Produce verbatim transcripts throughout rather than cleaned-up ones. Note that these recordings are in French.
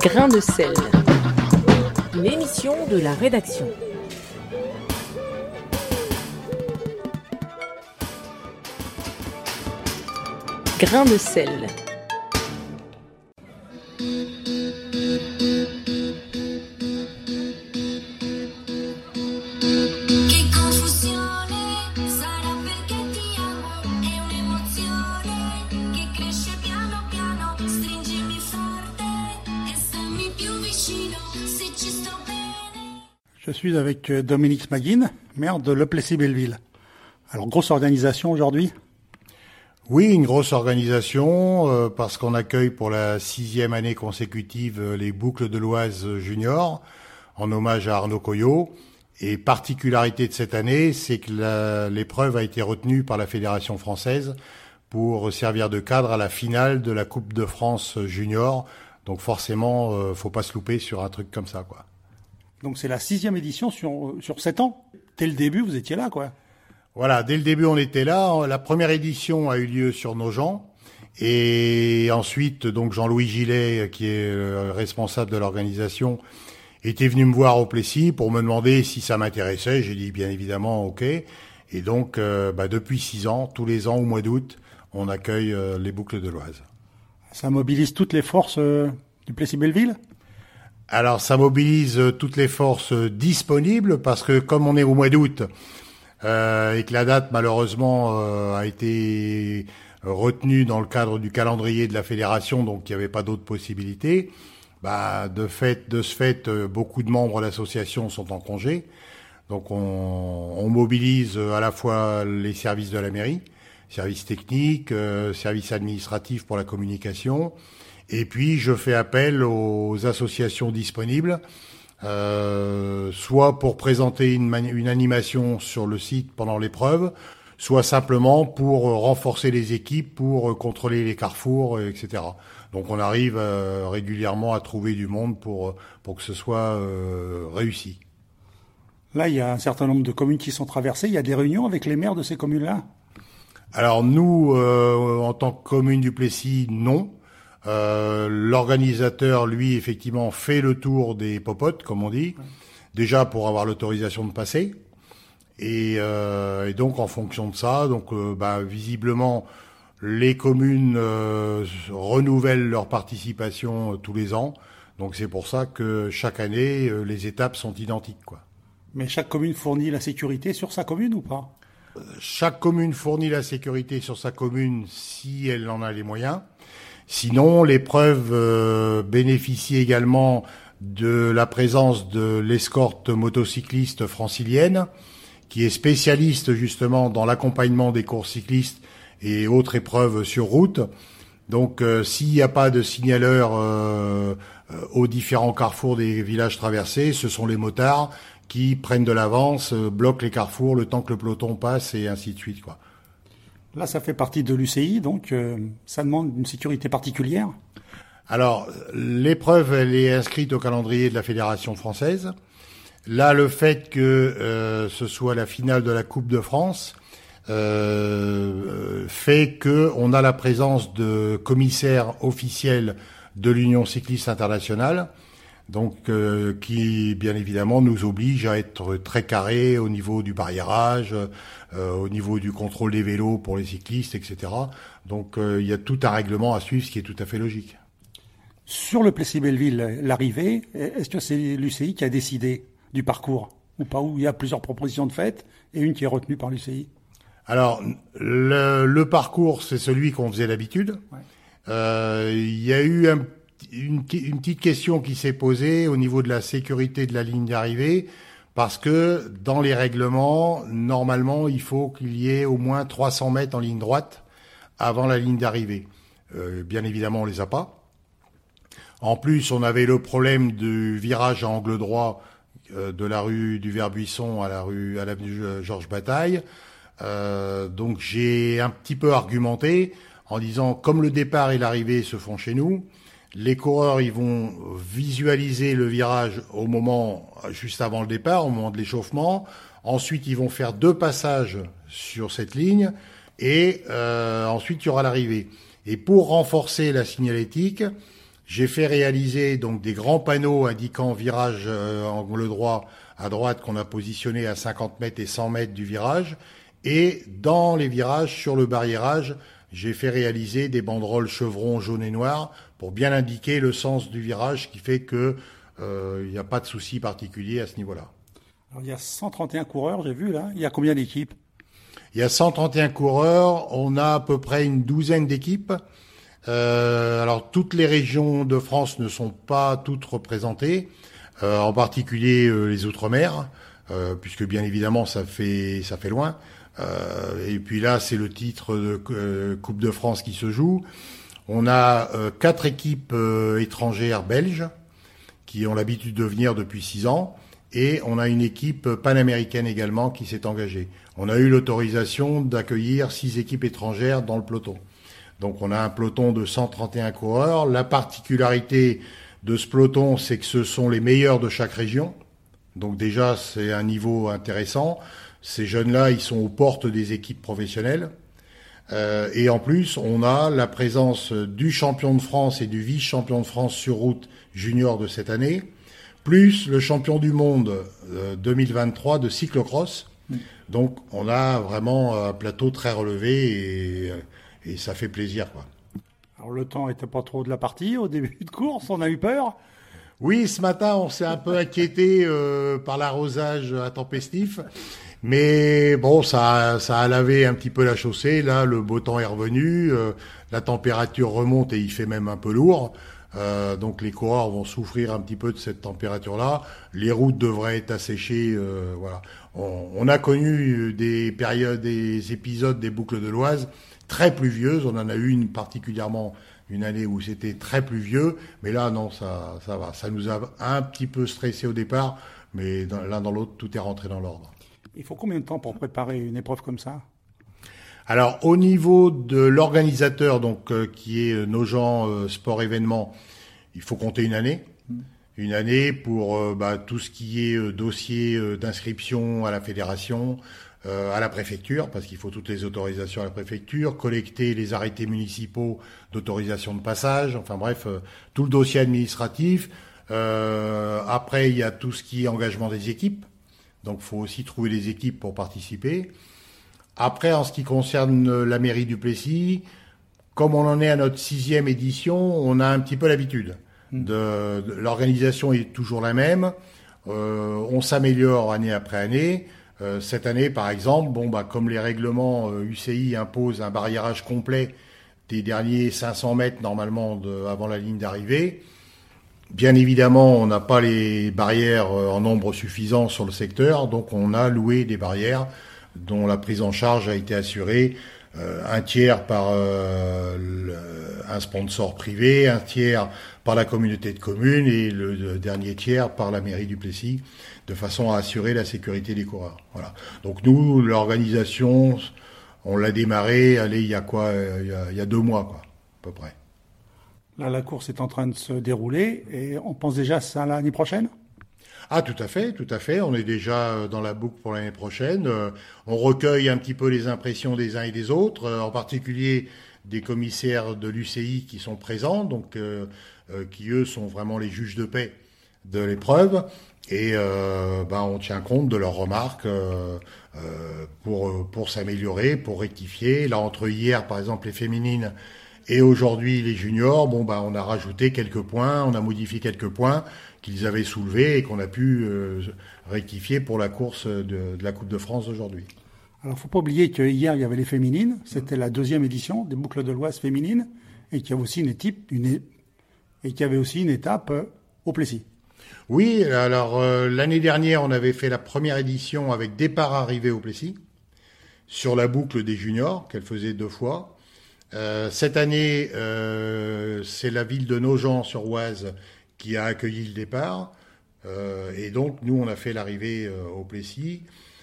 Grain de sel, l'émission de la rédaction. Grain de sel. Je suis avec Dominique Smaguin, maire de Le Plessis-Belleville. Alors, grosse organisation aujourd'hui ? Oui, une grosse organisation, euh, parce qu'on accueille pour la sixième année consécutive euh, les Boucles de l'Oise Junior, en hommage à Arnaud Coyot. Et particularité de cette année, c'est que la, l'épreuve a été retenue par la Fédération française pour servir de cadre à la finale de la Coupe de France Junior. Donc forcément, euh, faut pas se louper sur un truc comme ça, quoi. Donc c'est la sixième édition sur sur sept ans. Dès le début, vous étiez là, quoi. Voilà, dès le début, on était là. La première édition a eu lieu sur Nogent. Et ensuite, donc Jean-Louis Gillet, qui est le responsable de l'organisation, était venu me voir au Plessis pour me demander si ça m'intéressait. J'ai dit bien évidemment OK. Et donc, euh, bah, depuis six ans, tous les ans au mois d'août, on accueille euh, les Boucles de l'Oise. Ça mobilise toutes les forces euh, du Plessis-Belleville ? Alors, ça mobilise toutes les forces disponibles parce que comme on est au mois d'août euh, et que la date malheureusement euh, a été retenue dans le cadre du calendrier de la fédération, donc il n'y avait pas d'autres possibilités, bah de fait, de ce fait, beaucoup de membres de l'association sont en congé. Donc on, on mobilise à la fois les services de la mairie, services techniques, euh, services administratifs pour la communication. Et puis, je fais appel aux associations disponibles, euh, soit pour présenter une, mani- une animation sur le site pendant l'épreuve, soit simplement pour renforcer les équipes, pour contrôler les carrefours, et cetera. Donc, on arrive euh, régulièrement à trouver du monde pour pour que ce soit euh, réussi. Là, il y a un certain nombre de communes qui sont traversées. Il y a des réunions avec les maires de ces communes-là ? Alors, nous, euh, en tant que commune du Plessis, non. Euh, l'organisateur, lui, effectivement, fait le tour des popotes, comme on dit, ouais. Déjà pour avoir l'autorisation de passer. Et, euh, et donc, en fonction de ça, donc, euh, bah, visiblement, les communes euh, renouvellent leur participation euh, tous les ans. Donc, c'est pour ça que chaque année, euh, les étapes sont identiques, quoi. Mais chaque commune fournit la sécurité sur sa commune ou pas ? euh, Chaque commune fournit la sécurité sur sa commune si elle en a les moyens. Sinon, l'épreuve euh, bénéficie également de la présence de l'escorte motocycliste francilienne, qui est spécialiste justement dans l'accompagnement des courses cyclistes et autres épreuves sur route. Donc, euh, s'il n'y a pas de signaleurs euh, euh, aux différents carrefours des villages traversés, ce sont les motards qui prennent de l'avance, euh, bloquent les carrefours le temps que le peloton passe et ainsi de suite, quoi. Là, ça fait partie de l'U C I, donc euh, ça demande une sécurité particulière. Alors, l'épreuve, elle est inscrite au calendrier de la Fédération française. Là, le fait que euh, ce soit la finale de la Coupe de France euh, fait que on a la présence de commissaires officiels de l'Union cycliste internationale, donc euh, qui, bien évidemment, nous oblige à être très carré au niveau du barriérage, euh, au niveau du contrôle des vélos pour les cyclistes, et cetera. Donc, euh, il y a tout un règlement à suivre, ce qui est tout à fait logique. Sur le Plessis-Belleville, l'arrivée, est-ce que c'est l'U C I qui a décidé du parcours ou pas, où il y a plusieurs propositions de fait et une qui est retenue par l'U C I ? Alors, le, le parcours, c'est celui qu'on faisait d'habitude. Ouais. Euh, il y a eu un Une, une petite question qui s'est posée au niveau de la sécurité de la ligne d'arrivée, parce que dans les règlements, normalement, il faut qu'il y ait au moins trois cents mètres en ligne droite avant la ligne d'arrivée. Euh, bien évidemment, on les a pas. En plus, on avait le problème du virage à angle droit euh, de la rue du Vert-Buisson à la rue à l'avenue Georges Bataille. Euh, donc, j'ai un petit peu argumenté en disant, comme le départ et l'arrivée se font chez nous, les coureurs, ils vont visualiser le virage au moment, juste avant le départ, au moment de l'échauffement. Ensuite, ils vont faire deux passages sur cette ligne et euh, ensuite, il y aura l'arrivée. Et pour renforcer la signalétique, J'ai fait réaliser donc des grands panneaux indiquant virage euh, angle droit à droite qu'on a positionné à cinquante mètres et cent mètres du virage. Et dans les virages, sur le barriérage, j'ai fait réaliser des banderoles chevrons jaune et noir pour bien indiquer le sens du virage, ce qui fait que euh, il n'y a pas de souci particulier à ce niveau-là. Alors, il y a cent trente et un coureurs, j'ai vu là. Il y a combien d'équipes? Il y a cent trente et un coureurs. On a à peu près une douzaine d'équipes. Euh, alors, toutes les régions de France ne sont pas toutes représentées, euh, en particulier euh, les Outre-mer, euh, puisque bien évidemment ça fait ça fait loin. Euh, et puis là, c'est le titre de euh, Coupe de France qui se joue. On a euh, quatre équipes euh, étrangères belges qui ont l'habitude de venir depuis six ans. Et on a une équipe panaméricaine également qui s'est engagée. On a eu l'autorisation d'accueillir six équipes étrangères dans le peloton. Donc on a un peloton de cent trente et un coureurs. La particularité de ce peloton, c'est que ce sont les meilleurs de chaque région. Donc déjà, c'est un niveau intéressant. Ces jeunes-là, ils sont aux portes des équipes professionnelles. Euh, et en plus, on a la présence du champion de France et du vice-champion de France sur route junior de cette année, plus le champion du monde euh, deux mille vingt-trois de cyclocross. Mmh. Donc, on a vraiment un plateau très relevé et, et ça fait plaisir, quoi. Alors, le temps était pas trop de la partie au début de course, on a eu peur. Oui, ce matin, on s'est un peu inquiété euh, par l'arrosage intempestif. Mais bon, ça, ça a lavé un petit peu la chaussée. Là, le beau temps est revenu. Euh, la température remonte et il fait même un peu lourd. Euh, donc les coureurs vont souffrir un petit peu de cette température-là. Les routes devraient être asséchées. Euh, voilà. On, on a connu des périodes, des épisodes des boucles de l'Oise très pluvieuses. On en a eu une particulièrement une année où c'était très pluvieux. Mais là, non, ça, ça va. Ça nous a un petit peu stressé au départ. Mais dans, l'un dans l'autre, tout est rentré dans l'ordre. Il faut combien de temps pour préparer une épreuve comme ça? Alors, au niveau de l'organisateur, donc euh, qui est Nogent euh, Sport Événements, il faut compter une année. Mmh. Une année pour euh, bah, tout ce qui est euh, dossier euh, d'inscription à la fédération, euh, à la préfecture, parce qu'il faut toutes les autorisations à la préfecture, collecter les arrêtés municipaux d'autorisation de passage, enfin bref, euh, tout le dossier administratif. Euh, après, il y a tout ce qui est engagement des équipes. Donc, il faut aussi trouver des équipes pour participer. Après, en ce qui concerne la mairie du Plessis, comme on en est à notre sixième édition, on a un petit peu l'habitude. De, de, l'organisation est toujours la même. Euh, on s'améliore année après année. Euh, cette année, par exemple, bon, bah, comme les règlements euh, U C I imposent un barriérage complet des derniers cinq cents mètres normalement de, avant la ligne d'arrivée, bien évidemment, on n'a pas les barrières en nombre suffisant sur le secteur, donc on a loué des barrières dont la prise en charge a été assurée, euh, un tiers par euh, le, un sponsor privé, un tiers par la communauté de communes et le, le dernier tiers par la mairie du Plessis, de façon à assurer la sécurité des coureurs. Voilà. Donc nous, l'organisation, on l'a démarré, allez, il y a quoi, il y a, il y a deux mois, quoi, à peu près. Là, la course est en train de se dérouler et on pense déjà à ça l'année prochaine? Ah, tout à fait, tout à fait. On est déjà dans la boucle pour l'année prochaine. On recueille un petit peu les impressions des uns et des autres, en particulier des commissaires de l'U C I qui sont présents, donc euh, qui, eux, sont vraiment les juges de paix de l'épreuve. Et euh, ben, on tient compte de leurs remarques euh, euh, pour, pour s'améliorer, pour rectifier. Là, entre hier, par exemple, les féminines, et aujourd'hui, les juniors, bon, bah, on a rajouté quelques points, on a modifié quelques points qu'ils avaient soulevés et qu'on a pu euh, rectifier pour la course de, de la Coupe de France d'aujourd'hui. Alors, faut pas oublier que hier, il y avait les féminines. C'était la deuxième édition des boucles de l'Oise féminines et qu'il y avait aussi une équipe, une, et qu'il y avait aussi une étape euh, au Plessis. Oui, alors, euh, l'année dernière, on avait fait la première édition avec départ-arrivée au Plessis sur la boucle des juniors qu'elle faisait deux fois. Euh, cette année, euh, c'est la ville de Nogent-sur-Oise qui a accueilli le départ. Euh, et donc, nous, on a fait l'arrivée euh, au Plessis.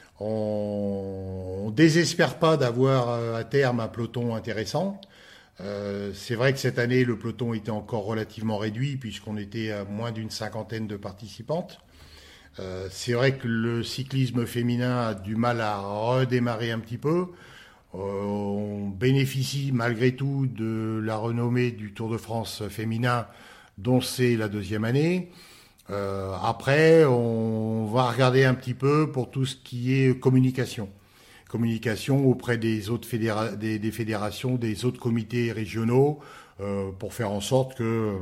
On ne désespère pas d'avoir euh, à terme un peloton intéressant. Euh, c'est vrai que cette année, le peloton était encore relativement réduit puisqu'on était à moins d'une cinquantaine de participantes. Euh, c'est vrai que le cyclisme féminin a du mal à redémarrer un petit peu. Euh, on bénéficie malgré tout de la renommée du Tour de France féminin dont c'est la deuxième année. Euh, après, on va regarder un petit peu pour tout ce qui est communication. Communication auprès des autres fédéra- des, des fédérations, des autres comités régionaux, euh, pour faire en sorte que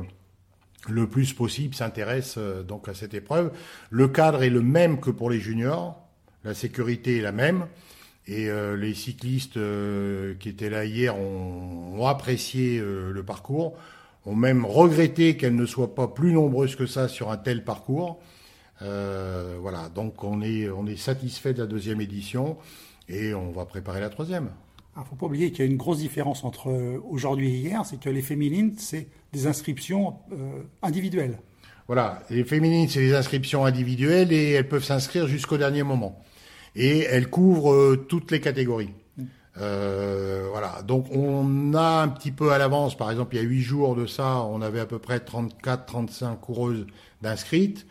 le plus possible s'intéresse euh, donc à cette épreuve. Le cadre est le même que pour les juniors, la sécurité est la même, et euh, les cyclistes euh, qui étaient là hier ont, ont apprécié euh, le parcours, ont même regretté qu'elles ne soient pas plus nombreuses que ça sur un tel parcours. Euh, voilà, donc on est, on est satisfait de la deuxième édition et on va préparer la troisième. Il ne faut pas oublier qu'il y a une grosse différence entre aujourd'hui et hier, c'est que les féminines, c'est des inscriptions euh, individuelles. Voilà, les féminines, c'est des inscriptions individuelles et elles peuvent s'inscrire jusqu'au dernier moment. Et elles couvrent euh, toutes les catégories. Mmh. Euh, voilà, donc on a un petit peu à l'avance, par exemple, il y a huit jours de ça, on avait à peu près trente-quatre trente-cinq coureuses d'inscrites.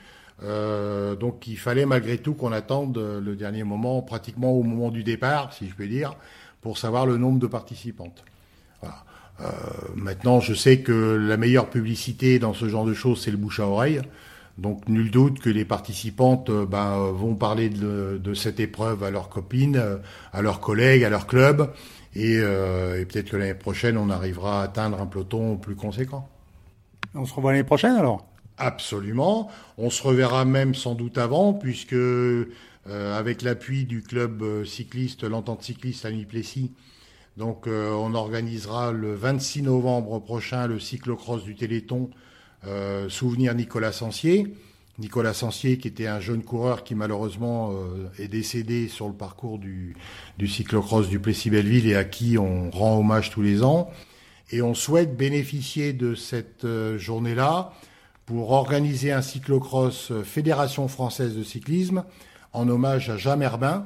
Euh, donc il fallait malgré tout qu'on attende le dernier moment, pratiquement au moment du départ, si je peux dire, pour savoir le nombre de participantes. Voilà. Euh, maintenant, je sais que la meilleure publicité dans ce genre de choses, c'est le bouche à oreille. Donc, nul doute que les participantes euh, ben, vont parler de, de cette épreuve à leurs copines, à leurs collègues, à leur club. Et, euh, et peut-être que l'année prochaine, on arrivera à atteindre un peloton plus conséquent. On se revoit l'année prochaine, alors ? Absolument. On se reverra même sans doute avant, puisque euh, avec l'appui du club cycliste, l'entente cycliste à Nuit-Plessis, donc euh, on organisera le vingt-six novembre prochain le cyclocross du Téléthon, euh, souvenir Nicolas Sancier. Nicolas Sancier qui était un jeune coureur qui malheureusement euh, est décédé sur le parcours du, du cyclocross du Plessis-Belleville et à qui on rend hommage tous les ans. Et on souhaite bénéficier de cette euh, journée-là pour organiser un cyclocross Fédération française de cyclisme en hommage à Jean Herbin,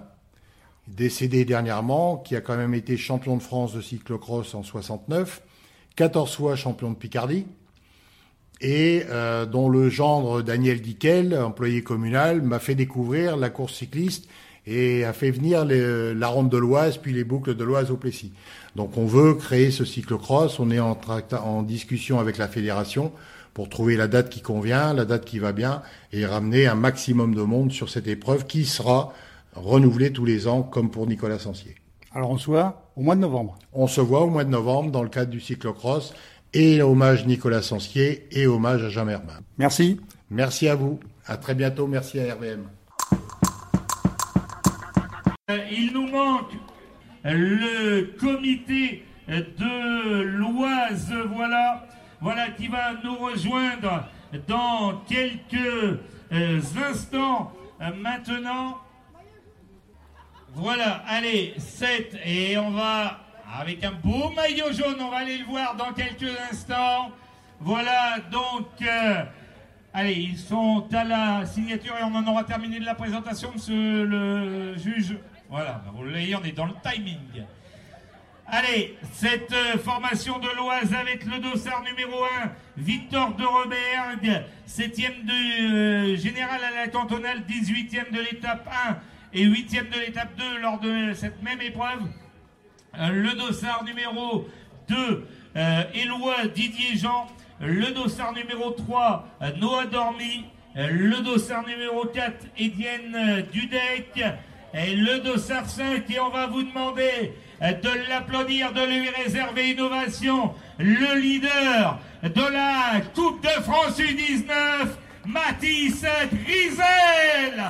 décédé dernièrement, qui a quand même été champion de France de cyclocross en soixante-neuf, quatorze fois champion de Picardie, et euh, dont le gendre Daniel Dickel, employé communal, m'a fait découvrir la course cycliste et a fait venir les, la ronde de l'Oise, puis les boucles de l'Oise au Plessis. Donc on veut créer ce cyclocross, on est en, tracta- en discussion avec la fédération pour trouver la date qui convient, la date qui va bien, et ramener un maximum de monde sur cette épreuve qui sera renouvelée tous les ans, comme pour Nicolas Sancier. Alors on se voit au mois de novembre. On se voit au mois de novembre dans le cadre du cyclocross, et hommage Nicolas Sancier, et hommage à Jean Herbin. Merci. Merci à vous. À très bientôt. Merci à R V M. Il nous manque le comité de l'Oise, voilà. Voilà, qui va nous rejoindre dans quelques euh, instants euh, maintenant. Voilà, allez, sept, et on va, avec un beau maillot jaune, on va aller le voir dans quelques instants. Voilà, donc, euh, allez, ils sont à la signature et on en aura terminé de la présentation, monsieur le juge. Voilà, vous le voyez, on est dans le timing. Allez, cette euh, formation de l'Oise avec le dossard numéro un, Victor de Roberg, septième de euh, général à la cantonale, dix-huitième de l'étape un et huitième de l'étape deux lors de cette même épreuve. Euh, le dossard numéro deux, euh, Éloi Didier Jean, le dossard numéro trois, euh, Noah Dormy, euh, le dossard numéro quatre, Étienne euh, Dudek, et le dossard cinq, et on va vous demander de l'applaudir, de lui réserver une ovation, le leader de la Coupe de France U dix-neuf, Mathis Grisel.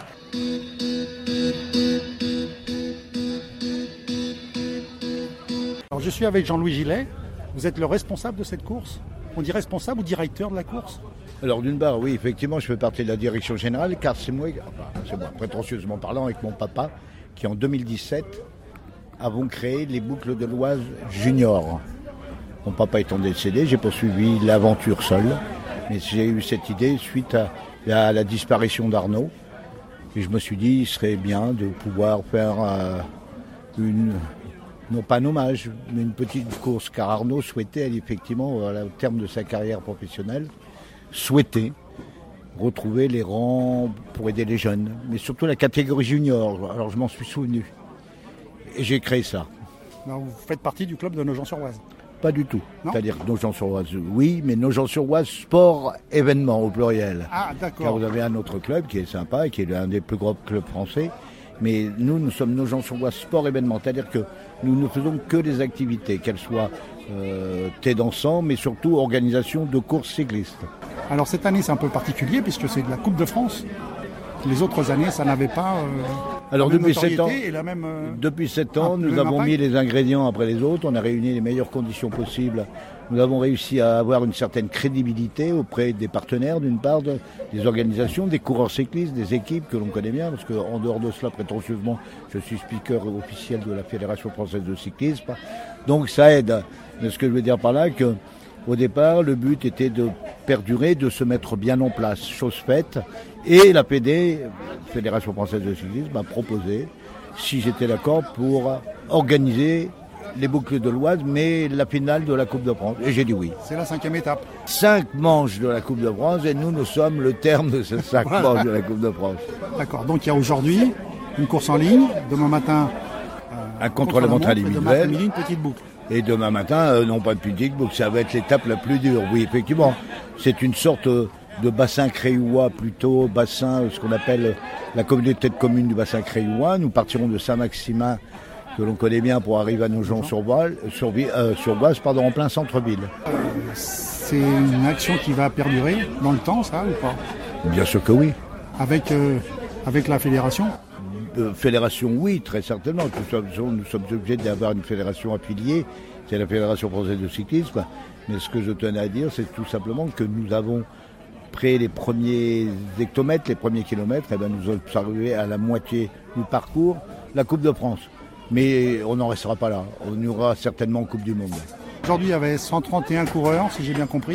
Alors je suis avec Jean-Louis Gillet, vous êtes le responsable de cette course ? On dit responsable ou directeur de la course ? Alors d'une part, oui, effectivement, je fais partie de la direction générale, car c'est moi, enfin, c'est moi, prétentieusement parlant, avec mon papa, qui en deux mille dix-sept avons créé les boucles de l'Oise junior. Mon papa étant décédé, j'ai poursuivi l'aventure seul, mais j'ai eu cette idée suite à, à la disparition d'Arnaud. Et je me suis dit, il serait bien de pouvoir faire euh, une, non pas un hommage, mais une petite course, car Arnaud souhaitait, effectivement, au terme de sa carrière professionnelle, souhaitait retrouver les rangs pour aider les jeunes, mais surtout la catégorie junior. Alors je m'en suis souvenu. Et j'ai créé ça. Alors, vous faites partie du club de Nogent-sur-Oise ? Pas du tout. Non. C'est-à-dire que Nogent-sur-Oise, oui, mais Nogent-sur-Oise sport événement au pluriel. Ah, Car d'accord. vous avez un autre club qui est sympa et qui est l'un des plus gros clubs français. Mais nous, nous sommes Nogent-sur-Oise sport événement. C'est-à-dire que nous ne faisons que des activités, qu'elles soient euh, thé dansant, mais surtout organisation de courses cyclistes. Alors cette année, c'est un peu particulier puisque c'est de la Coupe de France. Les autres années, ça n'avait pas euh, Alors la même depuis sept ans, notoriété et la même... euh, depuis sept ans, ah, le nous même avons impact. mis les ingrédients après les autres, on a réuni les meilleures conditions possibles. Nous avons réussi à avoir une certaine crédibilité auprès des partenaires, d'une part, de- des organisations, des coureurs cyclistes, des équipes que l'on connaît bien, parce qu'en dehors de cela, prétentieusement, je suis speaker officiel de la Fédération française de cyclisme. Donc ça aide. Mais ce que je veux dire par là, que au départ, le but était de perdurer, de se mettre bien en place, chose faite. Et la P D, Fédération française de cyclisme, m'a proposé, si j'étais d'accord, pour organiser les boucles de l'Oise, mais la finale de la Coupe de France. Et j'ai dit oui. C'est la cinquième étape. Cinq manches de la Coupe de France, et nous, nous sommes le terme de ces cinq manches de la Coupe de France. D'accord. Donc il y a aujourd'hui une course en ligne. Demain matin, Un contre-la-montre et demain individuel. après-midi, une petite boucle. Et demain matin, euh, non pas de public, donc ça va être l'étape la plus dure. Oui, effectivement, c'est une sorte euh, de bassin créuois, plutôt bassin, euh, ce qu'on appelle euh, la communauté de communes du bassin créuois. Nous partirons de Saint-Maximin, que l'on connaît bien, pour arriver à Nogent-sur-Oise, sur, euh, sur Oise, pardon, en plein centre-ville. C'est une action qui va perdurer dans le temps, ça, ou pas? Bien sûr que oui. Avec, euh, avec la fédération. Euh, fédération, oui, très certainement. Nous sommes, nous sommes obligés d'avoir une fédération affiliée, c'est la Fédération française de cyclisme. Mais ce que je tenais à dire, c'est tout simplement que nous avons pris les premiers hectomètres, les premiers kilomètres, et bien nous sommes arrivés à la moitié du parcours, la Coupe de France. Mais on n'en restera pas là. On y aura certainement Coupe du Monde. Aujourd'hui, il y avait cent trente et un coureurs, si j'ai bien compris,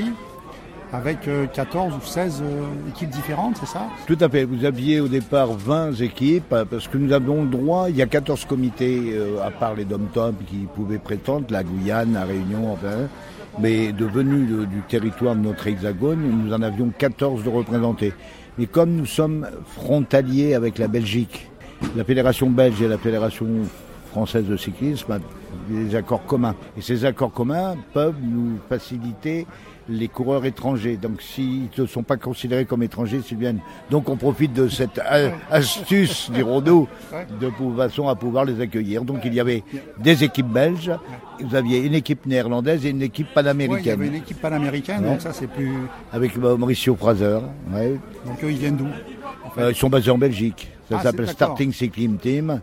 avec euh, quatorze ou seize euh, équipes différentes, c'est ça? Tout à fait. Vous aviez au départ vingt équipes, euh, parce que nous avons le droit, il y a quatorze comités, euh, à part les dom-tom qui pouvaient prétendre, la Guyane, la Réunion, enfin, mais devenus de- du territoire de notre hexagone, nous en avions quatorze de représentés. Mais comme nous sommes frontaliers avec la Belgique, la Fédération belge et la Fédération française de cyclisme a des accords communs. Et ces accords communs peuvent nous faciliter les coureurs étrangers. Donc s'ils ne sont pas considérés comme étrangers, s'ils viennent. Donc on profite de cette a- astuce, dirons-nous, de pou- façon à pouvoir les accueillir. Donc il y avait des équipes belges, vous aviez une équipe néerlandaise et une équipe Ouais, il y panaméricaine. avait une équipe panaméricaine, Ouais. donc ça c'est plus... Avec euh, Mauricio Fraser. Ouais. Donc eux, ils viennent d'où? Euh, ils sont basés en Belgique. Ça Ah, s'appelle c'est d'accord. Starting Cycling Team.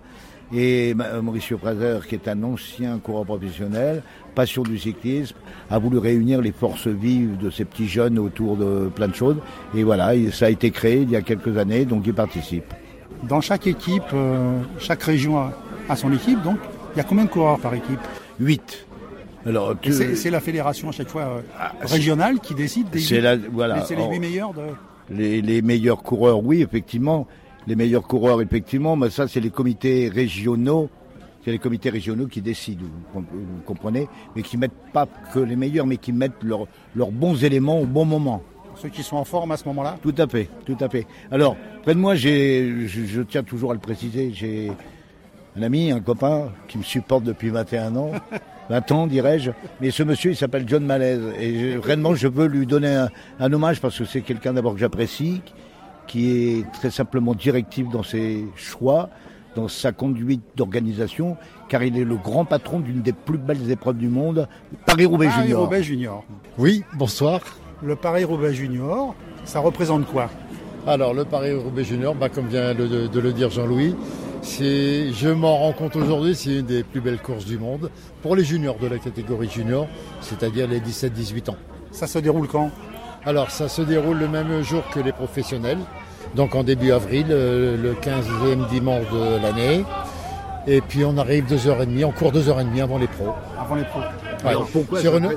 Et euh, Mauricio Fraser, qui est un ancien coureur professionnel, passion du cyclisme, a voulu réunir les forces vives de ces petits jeunes autour de plein de choses. Et voilà, et ça a été créé il y a quelques années, donc ils participent. Dans chaque équipe, euh, chaque région a, a son équipe, donc il y a combien de coureurs par équipe? Huit. Alors, Et tu- C'est c'est la fédération à chaque fois euh, régionale qui décide des c'est huit. la- voilà. Mais c'est les Alors, huit meilleurs de... Les, les meilleurs coureurs, oui, effectivement. Les meilleurs coureurs, effectivement. Mais ça, c'est les comités régionaux. C'est les comités régionaux qui décident, vous, comp- vous comprenez, mais qui mettent pas que les meilleurs, mais qui mettent leurs leurs bons éléments au bon moment. Ceux qui sont en forme à ce moment-là. Tout à fait, tout à fait. Alors, près de moi, j'ai, je, je tiens toujours à le préciser, j'ai un ami, un copain qui me supporte depuis vingt et un ans, vingt ans dirais-je, mais ce monsieur il s'appelle John Malaise et je- réellement je veux lui donner un, un hommage parce que c'est quelqu'un d'abord que j'apprécie, qui est très simplement directif dans ses choix, dans sa conduite d'organisation, car il est le grand patron d'une des plus belles épreuves du monde, Paris-Roubaix Junior. Paris-Roubaix Junior. Oui, bonsoir. Le Paris-Roubaix Junior, ça représente quoi? Alors le Paris-Roubaix Junior, bah, comme vient de, de- de le dire Jean-Louis, c'est, je m'en rends compte aujourd'hui, c'est une des plus belles courses du monde pour les juniors de la catégorie junior, c'est-à-dire les dix-sept dix-huit ans. Ça se déroule quand? Alors ça se déroule le même jour que les professionnels, donc en début avril, euh, le quinzième dimanche de l'année. Et puis on arrive deux heures trente, on court deux heures trente avant les pros. Avant les pros. Ouais. Alors, pourquoi sur, ça une, fait-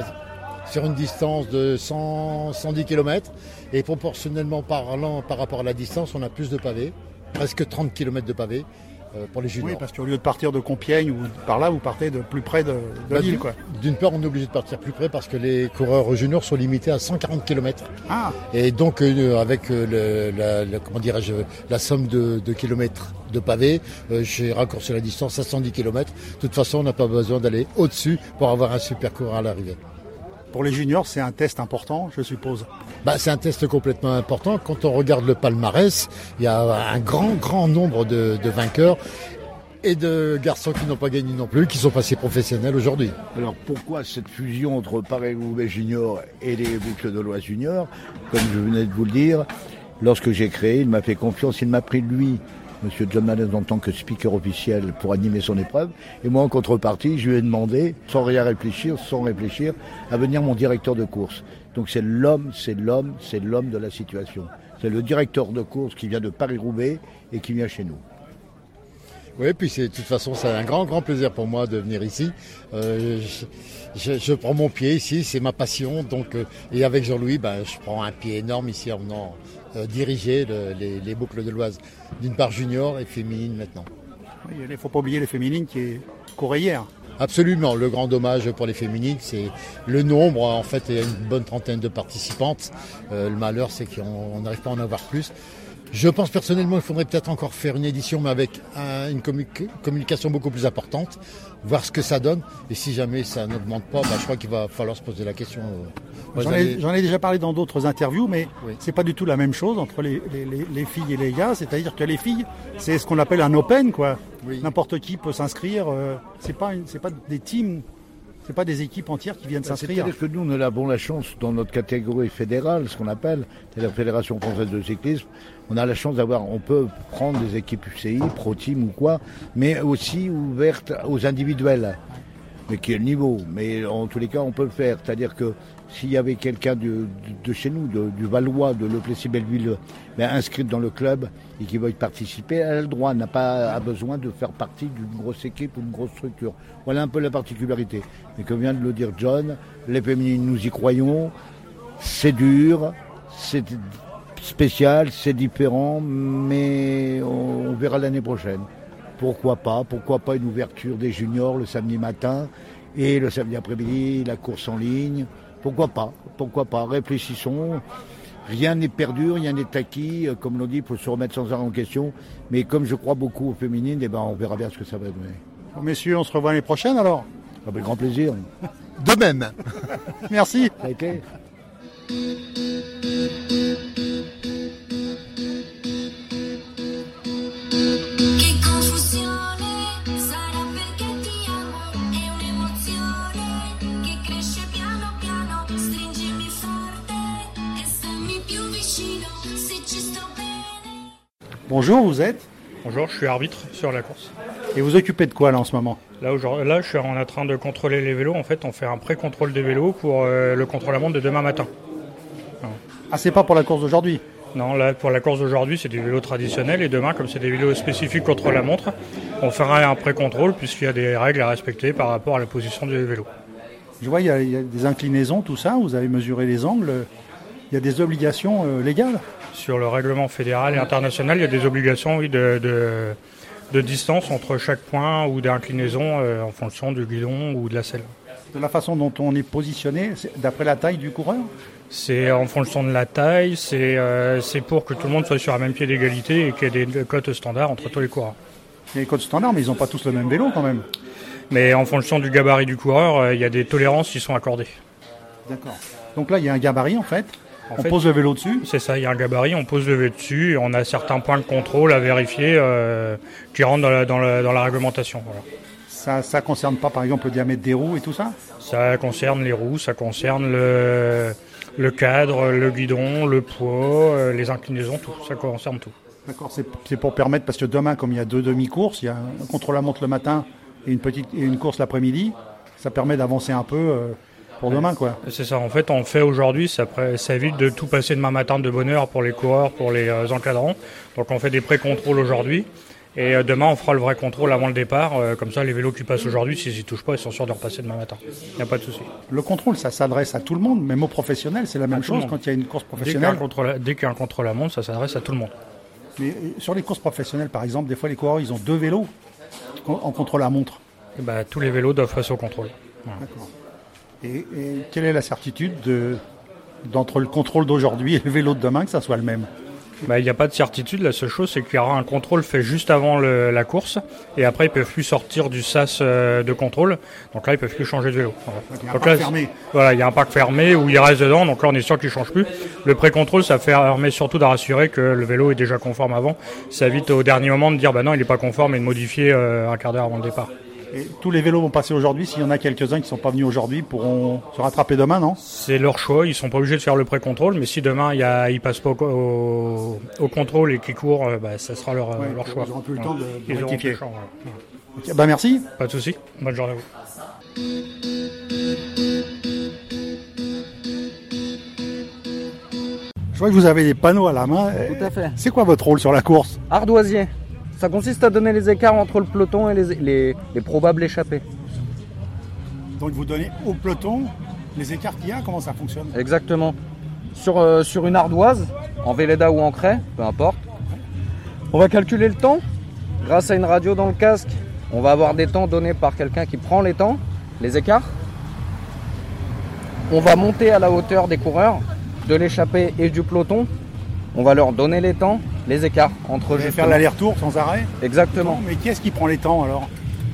sur une distance de cent, cent dix kilomètres et proportionnellement parlant par rapport à la distance, on a plus de pavés, presque trente kilomètres de pavés. euh, pour les juniors. Oui, parce qu'au lieu de partir de Compiègne ou par là, vous partez de plus près de, de Bah, l'île, d'une- quoi. D'une part, on est obligé de partir plus près parce que les coureurs juniors sont limités à cent quarante kilomètres. Ah, Et donc, euh, avec euh, le, la, la- comment dirais-je, la somme de, de kilomètres de pavés, euh, j'ai raccourci la distance à cent dix kilomètres. De toute façon, on n'a pas besoin d'aller au-dessus pour avoir un super coureur à l'arrivée. pour les juniors, c'est un test important, je suppose. Bah, c'est un test complètement important. Quand on regarde le palmarès, il y a un grand, grand nombre de, de vainqueurs et de garçons qui n'ont pas gagné non plus, qui sont passés professionnels aujourd'hui. Alors pourquoi cette fusion entre Paris-Roubaix Junior et les boucles de l'Oise Junior? Comme je venais de vous le dire, lorsque j'ai créé, il m'a fait confiance, il m'a pris lui, Monsieur John Malez, en tant que speaker officiel pour animer son épreuve. Et moi, en contrepartie, je lui ai demandé, sans rien réfléchir, sans réfléchir, à venir mon directeur de course. Donc c'est l'homme, c'est l'homme, c'est l'homme de la situation. C'est le directeur de course qui vient de Paris-Roubaix et qui vient chez nous. Oui, puis c'est, de toute façon, c'est un grand, grand plaisir pour moi de venir ici. Euh, je, je, je prends mon pied ici, c'est ma passion. Donc, euh, et avec Jean-Louis, ben, je prends un pied énorme ici en venant euh, diriger le, les, les boucles de l'Oise, d'une part junior et féminine maintenant. Oui, il ne faut pas oublier les féminines qui couraient hier. Absolument, le grand dommage pour les féminines, c'est le nombre. En fait, il y a une bonne trentaine de participantes. Euh, le malheur, c'est qu'on n'arrive pas à en avoir plus. Je pense personnellement qu'il faudrait peut-être encore faire une édition, mais avec un, une commu- communication beaucoup plus importante, voir ce que ça donne. Et si jamais ça n'augmente pas, bah, je crois qu'il va falloir se poser la question. Moi, J'en j'allais- ai, j'en ai déjà parlé dans d'autres interviews, mais Oui. c'est pas du tout la même chose entre les, les- les- les filles et les gars. C'est-à-dire que les filles, c'est ce qu'on appelle un open, quoi. Oui. N'importe qui peut s'inscrire. euh, c'est pas, une- c'est pas des teams, c'est pas des équipes entières qui viennent s'inscrire. C'est-à-dire que nous, nous avons la chance, dans notre catégorie fédérale, ce qu'on appelle, c'est la Fédération française de cyclisme, on a la chance d'avoir, on peut prendre des équipes U C I, Pro Team ou quoi, mais aussi ouvertes aux individuels, mais qui est le niveau. Mais en tous les cas, on peut le faire. C'est-à-dire que s'il y avait quelqu'un de, de, de chez nous, de, du Valois, de Le Plessis-Belleville, ben, inscrite dans le club et qui veuille participer, elle a le droit, n'a pas a besoin de faire partie d'une grosse équipe ou d'une grosse structure. Voilà un peu la particularité. Mais comme vient de le dire John, les féminines, nous y croyons, c'est dur, c'est spécial, c'est différent, mais on, on verra l'année prochaine. Pourquoi pas? Pourquoi pas une ouverture des juniors le samedi matin et le samedi après-midi, la course en ligne? Pourquoi pas? Pourquoi pas? Réfléchissons. Rien n'est perdu, rien n'est acquis. Comme l'on dit, il faut se remettre sans arrêt en question. Mais comme je crois beaucoup aux féminines, eh ben, on verra bien ce que ça va donner. Bon, messieurs, on se revoit l'année prochaine alors. Avec grand plaisir. De même. Merci. Ça a été. Che confusione sarà perché ti amo, è un'emozione che cresce piano piano, stringimi forte e stammi più vicino se ci sto bene. Bonjour, vous êtes Bonjour, je suis arbitre sur la course. et vous occupez de quoi là en ce moment? Là, aujourd'hui, là, je suis en train de contrôler les vélos. En fait, on fait un pré-contrôle des vélos pour euh, le contre-la-montre de demain matin. Ah, c'est pas pour la course d'aujourd'hui. Non, là, pour la course d'aujourd'hui, c'est des vélos traditionnels. Et demain, comme c'est des vélos spécifiques contre la montre, on fera un pré-contrôle puisqu'il y a des règles à respecter par rapport à la position du vélo. Je vois, il y, a, il y a des inclinaisons, tout ça. Vous avez mesuré les angles. Il y a des obligations euh, légales. Sur le règlement fédéral et international, il y a des obligations oui, de, de, de distance entre chaque point ou d'inclinaison euh, en fonction du guidon ou de la selle. De la façon dont on est positionné, c'est d'après la taille du coureur. C'est en fonction de la taille, c'est euh, c'est pour que tout le monde soit sur un même pied d'égalité et qu'il y ait des cotes standards entre tous les coureurs. Il y a les codes standards, mais ils n'ont pas tous le même vélo quand même. Mais en fonction du gabarit du coureur, euh, il y a des tolérances qui sont accordées. D'accord. Donc là, il y a un gabarit en fait. En on fait, pose le vélo dessus. C'est ça, il y a un gabarit, on pose le vélo dessus et on a certains points de contrôle à vérifier euh, qui rentrent dans la, dans la, dans la réglementation. Voilà. Ça, ça concerne pas par exemple le diamètre des roues et tout ça. Ça concerne les roues, ça concerne le, le cadre, le guidon, le poids, euh, les inclinaisons, tout. Ça concerne tout. D'accord. C'est, c'est pour permettre parce que demain, comme il y a deux demi-courses, il y a un contre-la-montre le matin et une petite et une course l'après-midi. Ça permet d'avancer un peu euh, pour demain, quoi. C'est ça, en fait, on le fait aujourd'hui, ça, pré- ça évite de tout passer demain matin de bonne heure pour les coureurs, pour les euh, encadrants. Donc on fait des pré-contrôles aujourd'hui. Et euh, demain, on fera le vrai contrôle avant le départ. Euh, comme ça, les vélos qui passent aujourd'hui, s'ils n'y touchent pas, ils sont sûrs de repasser demain matin. Il n'y a pas de souci. Le contrôle, ça s'adresse à tout le monde, même aux professionnels, c'est la même tout le chose monde. quand il y a une course Dès qu'il y a un professionnelle. contrôle, dès qu'il y a un contrôle à montre, ça s'adresse à tout le monde. Mais euh, sur les courses professionnelles, par exemple, des fois les coureurs, ils ont deux vélos en en contrôle à montre. Et bah, tous les vélos doivent passer au contrôle. Voilà. D'accord. Et, et quelle est la certitude de, d'entre le contrôle d'aujourd'hui et le vélo de demain que ça soit le même? Bah, il n'y a pas de certitude, la seule chose c'est qu'il y aura un contrôle fait juste avant le- la course et après ils peuvent plus sortir du sas euh, de contrôle, donc là ils peuvent plus changer de vélo. Voilà. Donc, il y a un Donc parc là, fermé. Voilà, il y a un parc fermé où ils restent dedans, donc là on est sûr qu'ils ne changent plus. Le pré-contrôle ça permet surtout de rassurer que le vélo est déjà conforme avant, ça évite au dernier moment de dire bah non il n'est pas conforme et de modifier euh, un quart d'heure avant le départ. Et tous les vélos vont passer aujourd'hui. S'il y en a quelques-uns qui ne sont pas venus aujourd'hui, pourront se rattraper demain, non? C'est leur choix, ils sont pas obligés de faire le pré-contrôle, mais si demain il y a, ils passent pas au, au, au contrôle et qu'ils courent, euh, bah, ça sera leur, Ouais, leur choix. ils auront plus le temps de- de Ils auront rectifier. plus le temps, voilà. Ok, bah merci. Pas de souci, bonne journée à vous. Je vois que vous avez des panneaux à la main. Tout à fait. C'est quoi votre rôle sur la course? Ardoisier. Ça consiste à donner les écarts entre le peloton et les, les, les probables échappés. Donc vous donnez au peloton les écarts qu'il y a, comment ça fonctionne? Exactement. Sur, euh, sur une ardoise, en Véleda ou en craie, peu importe. On va calculer le temps. Grâce à une radio dans le casque, on va avoir des temps donnés par quelqu'un qui prend les temps, les écarts. On va monter à la hauteur des coureurs, de l'échappée et du peloton. On va leur donner les temps, les écarts entre Vous allez justement- faire l'aller-retour sans arrêt? Exactement. Mais qui est-ce qui prend les temps alors?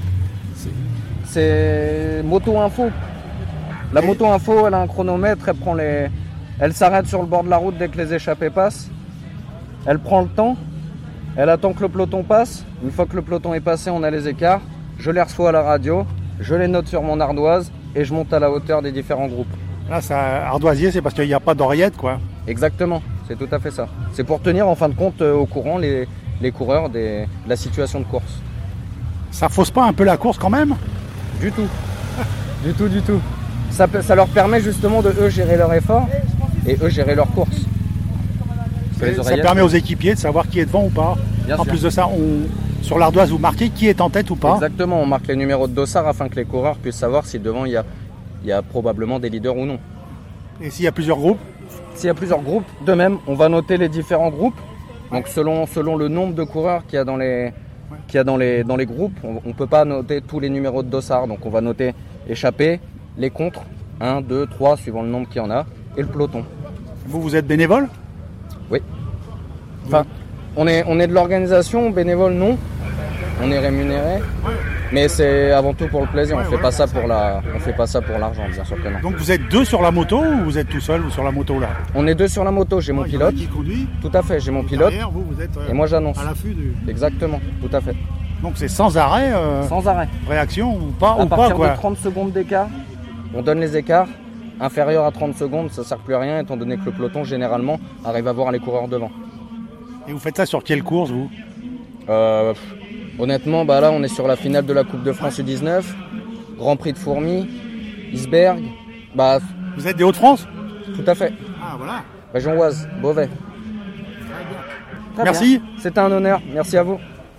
C'est Moto Info. La Et- Moto Info, elle a un chronomètre, elle prend les, elle s'arrête sur le bord de la route dès que les échappées passent. Elle prend le temps, elle attend que le peloton passe. Une fois que le peloton est passé, on a les écarts. Je les reçois à la radio, je les note sur mon ardoise et je monte à la hauteur des différents groupes. Là, ça, ardoisier, c'est parce qu'il n'y a pas d'oreillette, quoi. Exactement, c'est tout à fait ça. C'est pour tenir en fin de compte euh, au courant les, les coureurs des, de la situation de course. Ça fausse pas un peu la course quand même? Du tout. Du tout, du tout. Ça, peut- ça leur permet justement de eux gérer leur effort et eux gérer leur course. Parce que les Ça oreillettes- permet aux équipiers de savoir qui est devant ou pas. Bien en sûr. plus de ça, on, sur l'ardoise, vous marquez qui est en tête ou pas. Exactement, on marque les numéros de dossard afin que les coureurs puissent savoir si devant il y a, il y a probablement des leaders ou non. Et s'il y a plusieurs groupes, S'il y a plusieurs groupes, de même, on va noter les différents groupes. Donc selon, selon le nombre de coureurs qu'il y a dans les, qu'il y a dans les, dans les groupes, on ne peut pas noter tous les numéros de dossard. Donc on va noter échappés, les contres, un, deux, trois, suivant le nombre qu'il y en a, et le peloton. vous, vous êtes bénévole? Oui. Enfin, on est, on est de l'organisation, bénévole non. On est rémunéré. Mais c'est avant tout pour le plaisir. On fait pas ça pour la, on fait pas ça pour l'argent, bien sûr que non. Donc vous êtes deux sur la moto ou vous êtes tout seul ou sur la moto là? On est deux sur la moto. J'ai mon Il y en a pilote. qui conduit. Tout à fait. J'ai mon pilote. Derrière, vous, vous êtes euh, Et moi j'annonce. à l'affût du... Exactement. Tout à fait. Donc c'est sans arrêt, euh, Sans arrêt. réaction ou pas, À ou pas partir quoi. de trente secondes d'écart, on donne les écarts. Inférieur à trente secondes, ça sert plus à rien étant donné que le peloton généralement arrive à voir les coureurs devant. Et vous faites ça sur quelle course vous? Euh, pff, honnêtement, bah là, on est sur la finale de la Coupe de France U dix-neuf, Grand Prix de Fourmies, Isberg, bah, Vous êtes des Hauts-de-France? tout à fait. Ah voilà. Région Oise, Beauvais. Très Merci. bien. C'était un honneur. Merci à vous.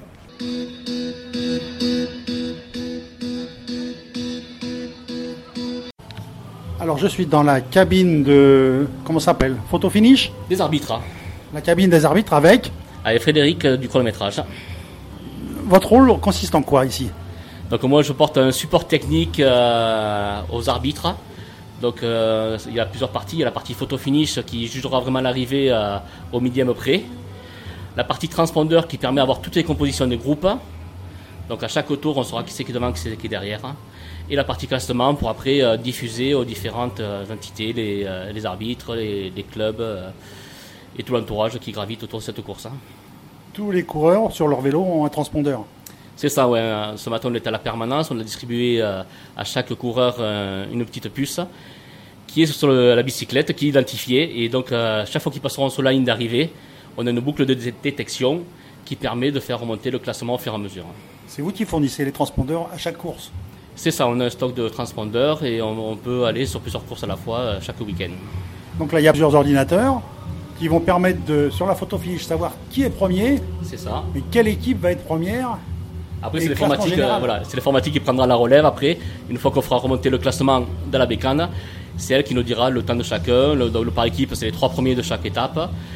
Alors je suis dans la cabine de... Comment ça s'appelle? Photo finish? Des arbitres. La cabine des arbitres avec... Avec Frédéric euh, du chronométrage. Votre rôle consiste en quoi ici? Donc moi je porte un support technique euh, aux arbitres. Donc euh, il y a plusieurs parties. Il y a la partie photo finish qui jugera vraiment l'arrivée euh, au millième près. La partie transpondeur qui permet d'avoir toutes les compositions des groupes. Donc à chaque tour on saura qui c'est qui est devant, qui c'est qui est derrière. Et la partie classement pour après euh, diffuser aux différentes euh, entités, les, euh, les arbitres, les, les clubs euh, et tout l'entourage qui gravite autour de cette course. Tous les coureurs sur leur vélo ont un transpondeur. C'est ça, ouais. Ce matin, on est à la permanence. On a distribué euh, à chaque coureur euh, une petite puce qui est sur le- la bicyclette, qui est identifiée. Et donc, euh, chaque fois qu'ils passeront sur la ligne d'arrivée, on a une boucle de dé- détection qui permet de faire remonter le classement au fur et à mesure. C'est vous qui fournissez les transpondeurs à chaque course. C'est ça, on a un stock de transpondeurs et on, on peut aller sur plusieurs courses à la fois euh, chaque week-end. Donc là, il y a plusieurs ordinateurs qui vont permettre de, sur la photo finish, savoir qui est premier, C'est ça. mais quelle équipe va être première. Après, Et c'est le classement l'informatique, général. euh, voilà, c'est l'informatique qui prendra la relève après. Une fois qu'on fera remonter le classement de la bécane, c'est elle qui nous dira le temps de chacun. Le, le par équipe, c'est les trois premiers de chaque étape.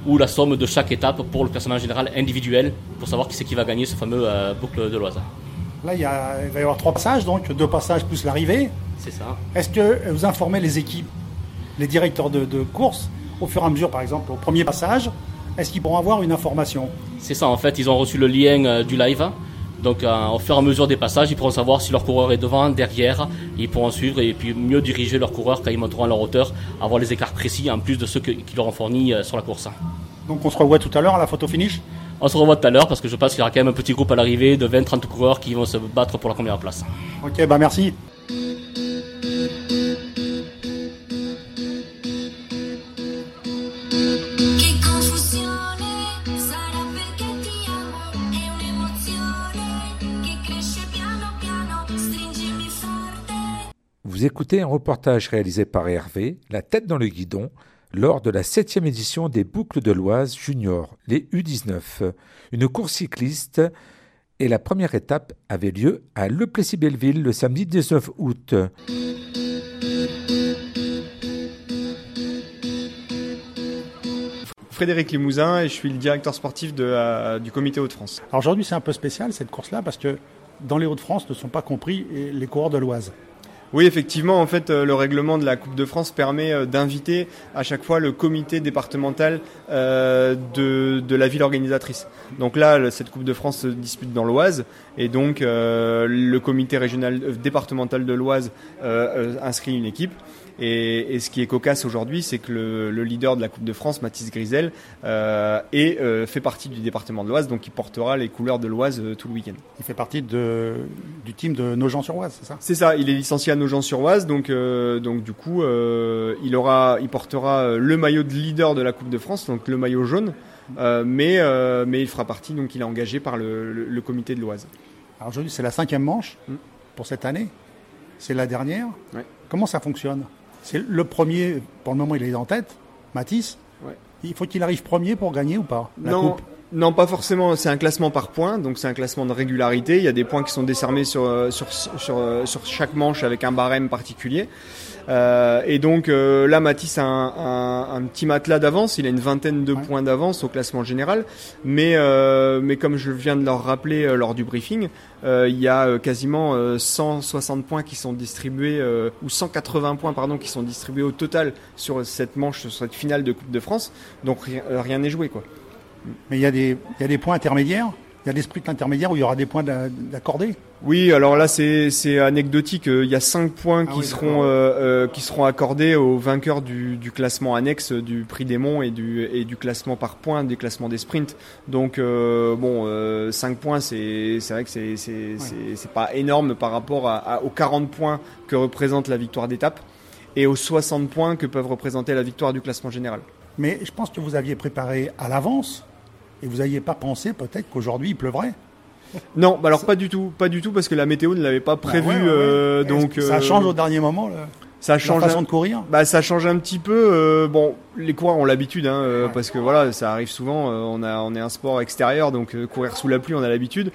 ou la somme de chaque étape pour le classement général individuel, pour savoir qui c'est qui va gagner ce fameux euh, boucle de l'Oise. Là, il, y a, il va y avoir trois passages, donc deux passages plus l'arrivée. C'est ça. Est-ce que vous informez les équipes, les directeurs de, de course, au fur et à mesure, par exemple, au premier passage, est-ce qu'ils pourront avoir une information? C'est ça, en fait, ils ont reçu le lien euh, du live. Donc, euh, au fur et à mesure des passages, ils pourront savoir si leur coureur est devant, derrière. Ils pourront suivre et puis mieux diriger leur coureur quand ils monteront à leur hauteur, avoir les écarts précis en plus de ceux que, qui leur ont fournis euh, sur la course. Donc, on se revoit tout à l'heure à la photo finish? On se revoit tout à l'heure parce que je pense qu'il y aura quand même un petit groupe à l'arrivée de vingt à trente coureurs qui vont se battre pour la première place. Ok, bah merci. Vous écoutez un reportage réalisé par Hervé, la tête dans le guidon, lors de la septième édition des Boucles de l'Oise Junior, les U dix-neuf, une course cycliste, et la première étape avait lieu à Le Plessis-Belleville le samedi dix-neuf août. Frédéric Limousin et je suis le directeur sportif de, euh, du comité Hauts-de-France. Alors aujourd'hui c'est un peu spécial cette course-là parce que dans les Hauts-de-France ne sont pas compris les coureurs de l'Oise. Oui, effectivement, en fait, euh, le règlement de la Coupe de France permet euh, d'inviter à chaque fois le comité départemental euh, de, de la ville organisatrice. Donc là, le, cette Coupe de France se dispute dans l'Oise et donc euh, le comité régional euh, départemental de l'Oise euh, euh, inscrit une équipe. Et, et ce qui est cocasse aujourd'hui, c'est que le, le leader de la Coupe de France, Mathis Grisel, euh, est, euh, fait partie du département de l'Oise, donc il portera les couleurs de l'Oise euh, tout le week-end. Il fait partie de, du team de Nogent-sur-Oise, c'est ça? C'est ça, il est licencié à Nogent-sur-Oise, donc, euh, donc du coup, euh, il, aura, il portera le maillot de leader de la Coupe de France, donc le maillot jaune, euh, mais, euh, mais il fera partie, donc il est engagé par le, le, le comité de l'Oise. Alors aujourd'hui, c'est la cinquième manche mm. pour cette année, c'est la dernière. Ouais. Comment ça fonctionne? C'est le premier, pour le moment il est en tête, Mathis. Ouais. Il faut qu'il arrive premier pour gagner ou pas la Non, coupe? Non, pas forcément. C'est un classement par points, donc c'est un classement de régularité. Il y a des points qui sont décernés sur, sur, sur, sur chaque manche avec un barème particulier. Euh, et donc euh, là, Mathis a un, un, un petit matelas d'avance. Il a une vingtaine de ouais. points d'avance au classement général. Mais, euh, mais comme je viens de leur rappeler euh, lors du briefing, euh, il y a euh, quasiment euh, cent soixante points qui sont distribués, euh, ou cent quatre-vingts points pardon, qui sont distribués au total sur cette manche, sur cette finale de Coupe de France. Donc rien, rien n'est joué, quoi. Mais il y a des, il y a des points intermédiaires. Il y a des sprints intermédiaires où il y aura des points d'accordés. Oui, alors là c'est c'est anecdotique. Il y a cinq points ah qui oui, seront euh, euh, qui seront accordés aux vainqueurs du, du classement annexe du Prix des Monts et du et du classement par points, des classements des sprints. Donc euh, bon, euh, cinq points, c'est c'est vrai que c'est c'est ouais. c'est, c'est pas énorme par rapport à, à, aux quarante points que représente la victoire d'étape et aux soixante points que peuvent représenter la victoire du classement général. Mais je pense que vous aviez préparé à l'avance. Et vous n'aviez pas pensé peut-être qu'aujourd'hui il pleuvrait? Non, bah alors pas du tout, pas du tout parce que la météo ne l'avait pas prévu. Bah ouais, ouais, ouais. Euh, donc ça euh, change au dernier moment. Là, ça change la façon un, de courir. Bah ça change un petit peu. Euh, bon, les coureurs ont l'habitude, hein, euh, ouais. parce que voilà, ça arrive souvent. Euh, on a, on est un sport extérieur, donc euh, courir sous la pluie, on a l'habitude.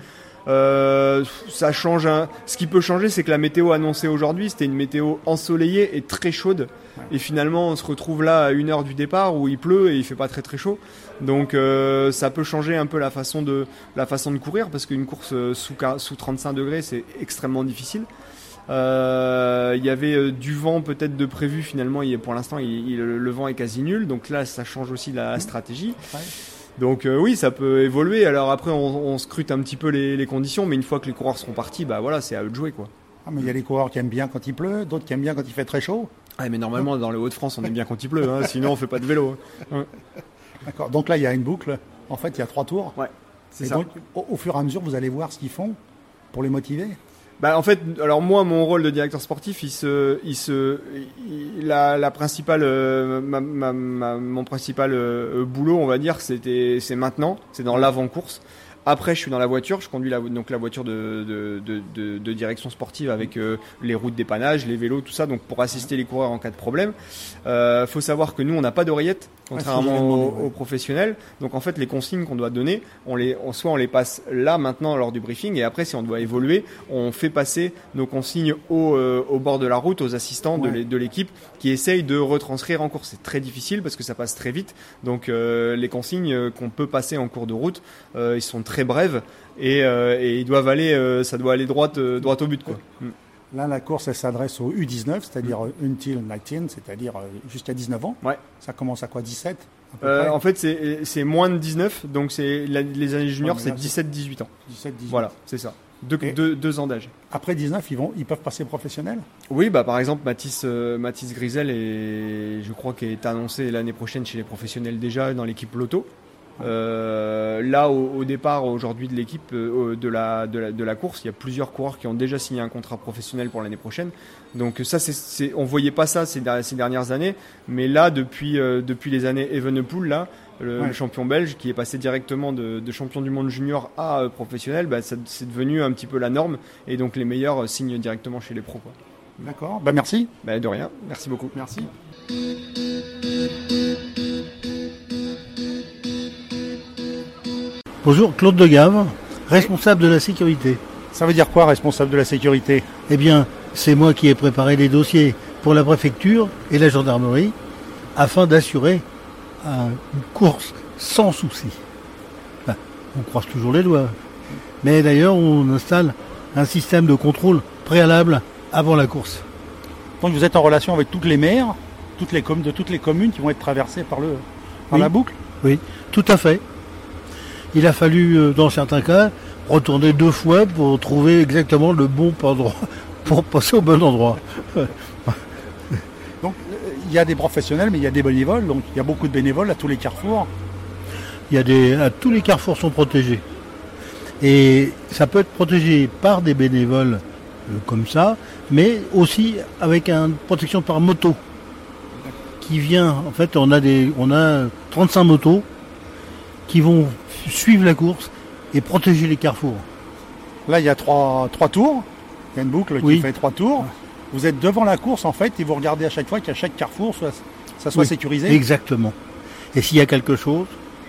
Euh, ça change. Un... Ce qui peut changer, c'est que la météo annoncée aujourd'hui, c'était une météo ensoleillée et très chaude. Ouais. Et finalement, on se retrouve là à une heure du départ où il pleut et il fait pas très très chaud. Donc, euh, ça peut changer un peu la façon de la façon de courir parce qu'une course sous sous trente-cinq degrés, c'est extrêmement difficile. Euh, il y avait du vent peut-être de prévu. Finalement, il, pour l'instant, il, il, le vent est quasi nul. Donc là, ça change aussi la stratégie. Ouais. Donc euh, oui, ça peut évoluer. Alors après, on, on scrute un petit peu les, les conditions, mais une fois que les coureurs seront partis, bah voilà, c'est à eux de jouer, quoi. Ah, mais il y a des coureurs qui aiment bien quand il pleut, d'autres qui aiment bien quand il fait très chaud. Ah, mais normalement, dans les Hauts-de-France, on aime bien quand il pleut, hein, sinon on fait pas de vélo. Ouais. D'accord. Donc là, il y a une boucle. En fait, il y a trois tours. Ouais, c'est et ça. Donc, au, au fur et à mesure, vous allez voir ce qu'ils font pour les motiver. Bah en fait, alors moi, mon rôle de directeur sportif, il se, il se, il, la, la principale, euh, ma, ma, ma, mon principal euh, boulot, on va dire, c'était, c'est maintenant, c'est dans l'avant-course. Après, je suis dans la voiture, je conduis la, donc la voiture de, de, de, de, de direction sportive avec euh, les routes dépannage, les vélos, tout ça, donc pour assister les coureurs en cas de problème. Euh, faut savoir que nous, on n'a pas d'oreillette, contrairement Ah, si, aux, ouais. aux professionnels. Donc en fait, les consignes qu'on doit donner, on les, on, soit on les passe là maintenant lors du briefing, et après, si on doit évoluer, on fait passer nos consignes au, euh, au bord de la route, aux assistants Ouais. de, l'é- de l'équipe qui essayent de retranscrire en cours. C'est très difficile parce que ça passe très vite. Donc euh, les consignes euh, qu'on peut passer en cours de route, euh, ils sont très brèves et, euh, et ils doivent aller, euh, ça doit aller droit, euh, droit au but, quoi. Mm. Là, la course, elle s'adresse aux U dix-neuf, c'est-à-dire euh, until dix-neuf, c'est-à-dire euh, jusqu'à dix-neuf ans. Ouais. Ça commence à quoi, dix-sept à peu Euh, près en fait, c'est, c'est moins de dix-neuf, donc c'est la- les années juniors, Ouais, mais c'est là, c'est- dix-sept dix-huit ans. dix-sept, dix-huit. Voilà, c'est ça. Deux, Et- deux, deux ans d'âge. Après dix-neuf, ils, vont, ils peuvent passer professionnels. Oui, bah par exemple Mathis, euh, Mathis Grisel est, je crois, qu'il est annoncé l'année prochaine chez les professionnels déjà dans l'équipe Lotto. Euh, là, au, au départ aujourd'hui de l'équipe euh, de, la, de, la, de la course, il y a plusieurs coureurs qui ont déjà signé un contrat professionnel pour l'année prochaine. Donc ça, c'est, c'est, on voyait pas ça ces, der- ces dernières années, mais là, depuis, euh, depuis les années Evenepoel, là, le, Ouais. le champion belge qui est passé directement de, de champion du monde junior à euh, professionnel, bah, ça, c'est devenu un petit peu la norme, et donc les meilleurs euh, signent directement chez les pros, quoi. D'accord. Bah, merci. Bah, de rien, merci beaucoup. Merci. Bonjour, Claude Degave, responsable de la sécurité. Ça veut dire quoi, responsable de la sécurité? Eh bien, c'est moi qui ai préparé les dossiers pour la préfecture et la gendarmerie afin d'assurer euh, une course sans souci. Enfin, on croise toujours les doigts. Mais d'ailleurs, on installe un système de contrôle préalable avant la course. Donc vous êtes en relation avec toutes les maires, toutes les com- de toutes les communes qui vont être traversées par, le, par Oui. la boucle? Oui, tout à fait. Il a fallu, euh, dans certains cas, retourner deux fois pour trouver exactement le bon endroit, pour passer au bon endroit. Donc euh, il y a des professionnels, mais il y a des bénévoles. Donc il y a beaucoup de bénévoles à tous les carrefours. Il y a des, à- tous les carrefours sont protégés. Et ça peut être protégé par des bénévoles euh, comme ça, mais aussi avec une protection par moto qui vient. En fait, on a des, on a trente-cinq motos qui vont suivre la course et protéger les carrefours. Là, il y a trois, trois tours. Il y a une boucle qui Oui. fait trois tours. Vous êtes devant la course, en fait, et vous regardez à chaque fois qu'à chaque carrefour, soit, ça soit Oui, sécurisé. Exactement. Et s'il y a quelque chose,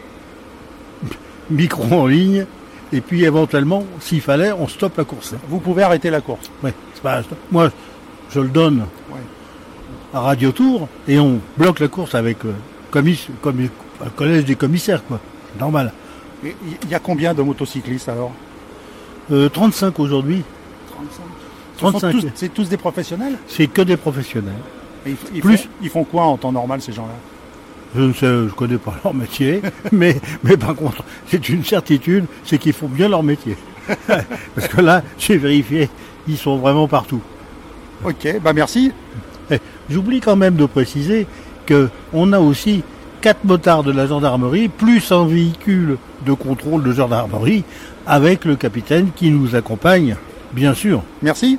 micro en ligne, et puis éventuellement, s'il fallait, on stoppe la course. Vous pouvez arrêter la course. Oui, c'est pas, moi, je le donne Ouais. à Radio Tour, et on bloque la course avec euh, commis, commis- un collège des commissaires, quoi. C'est normal. Et il y a combien de motocyclistes alors? Euh, trente-cinq aujourd'hui, trente-cinq. Ce sont trente-cinq. tous- C'est tous des professionnels? C'est que des professionnels. Et ils, ils Plus. Font, ils font quoi en temps normal, ces gens-là? Je ne sais, je connais pas leur métier, mais, mais par contre, c'est une certitude, c'est qu'ils font bien leur métier. Parce que là, j'ai vérifié, ils sont vraiment partout. Ok, bah merci. Eh, J'oublie quand même de préciser que on a aussi quatre motards de la gendarmerie, plus un véhicule de contrôle de gendarmerie, avec le capitaine qui nous accompagne, bien sûr. Merci.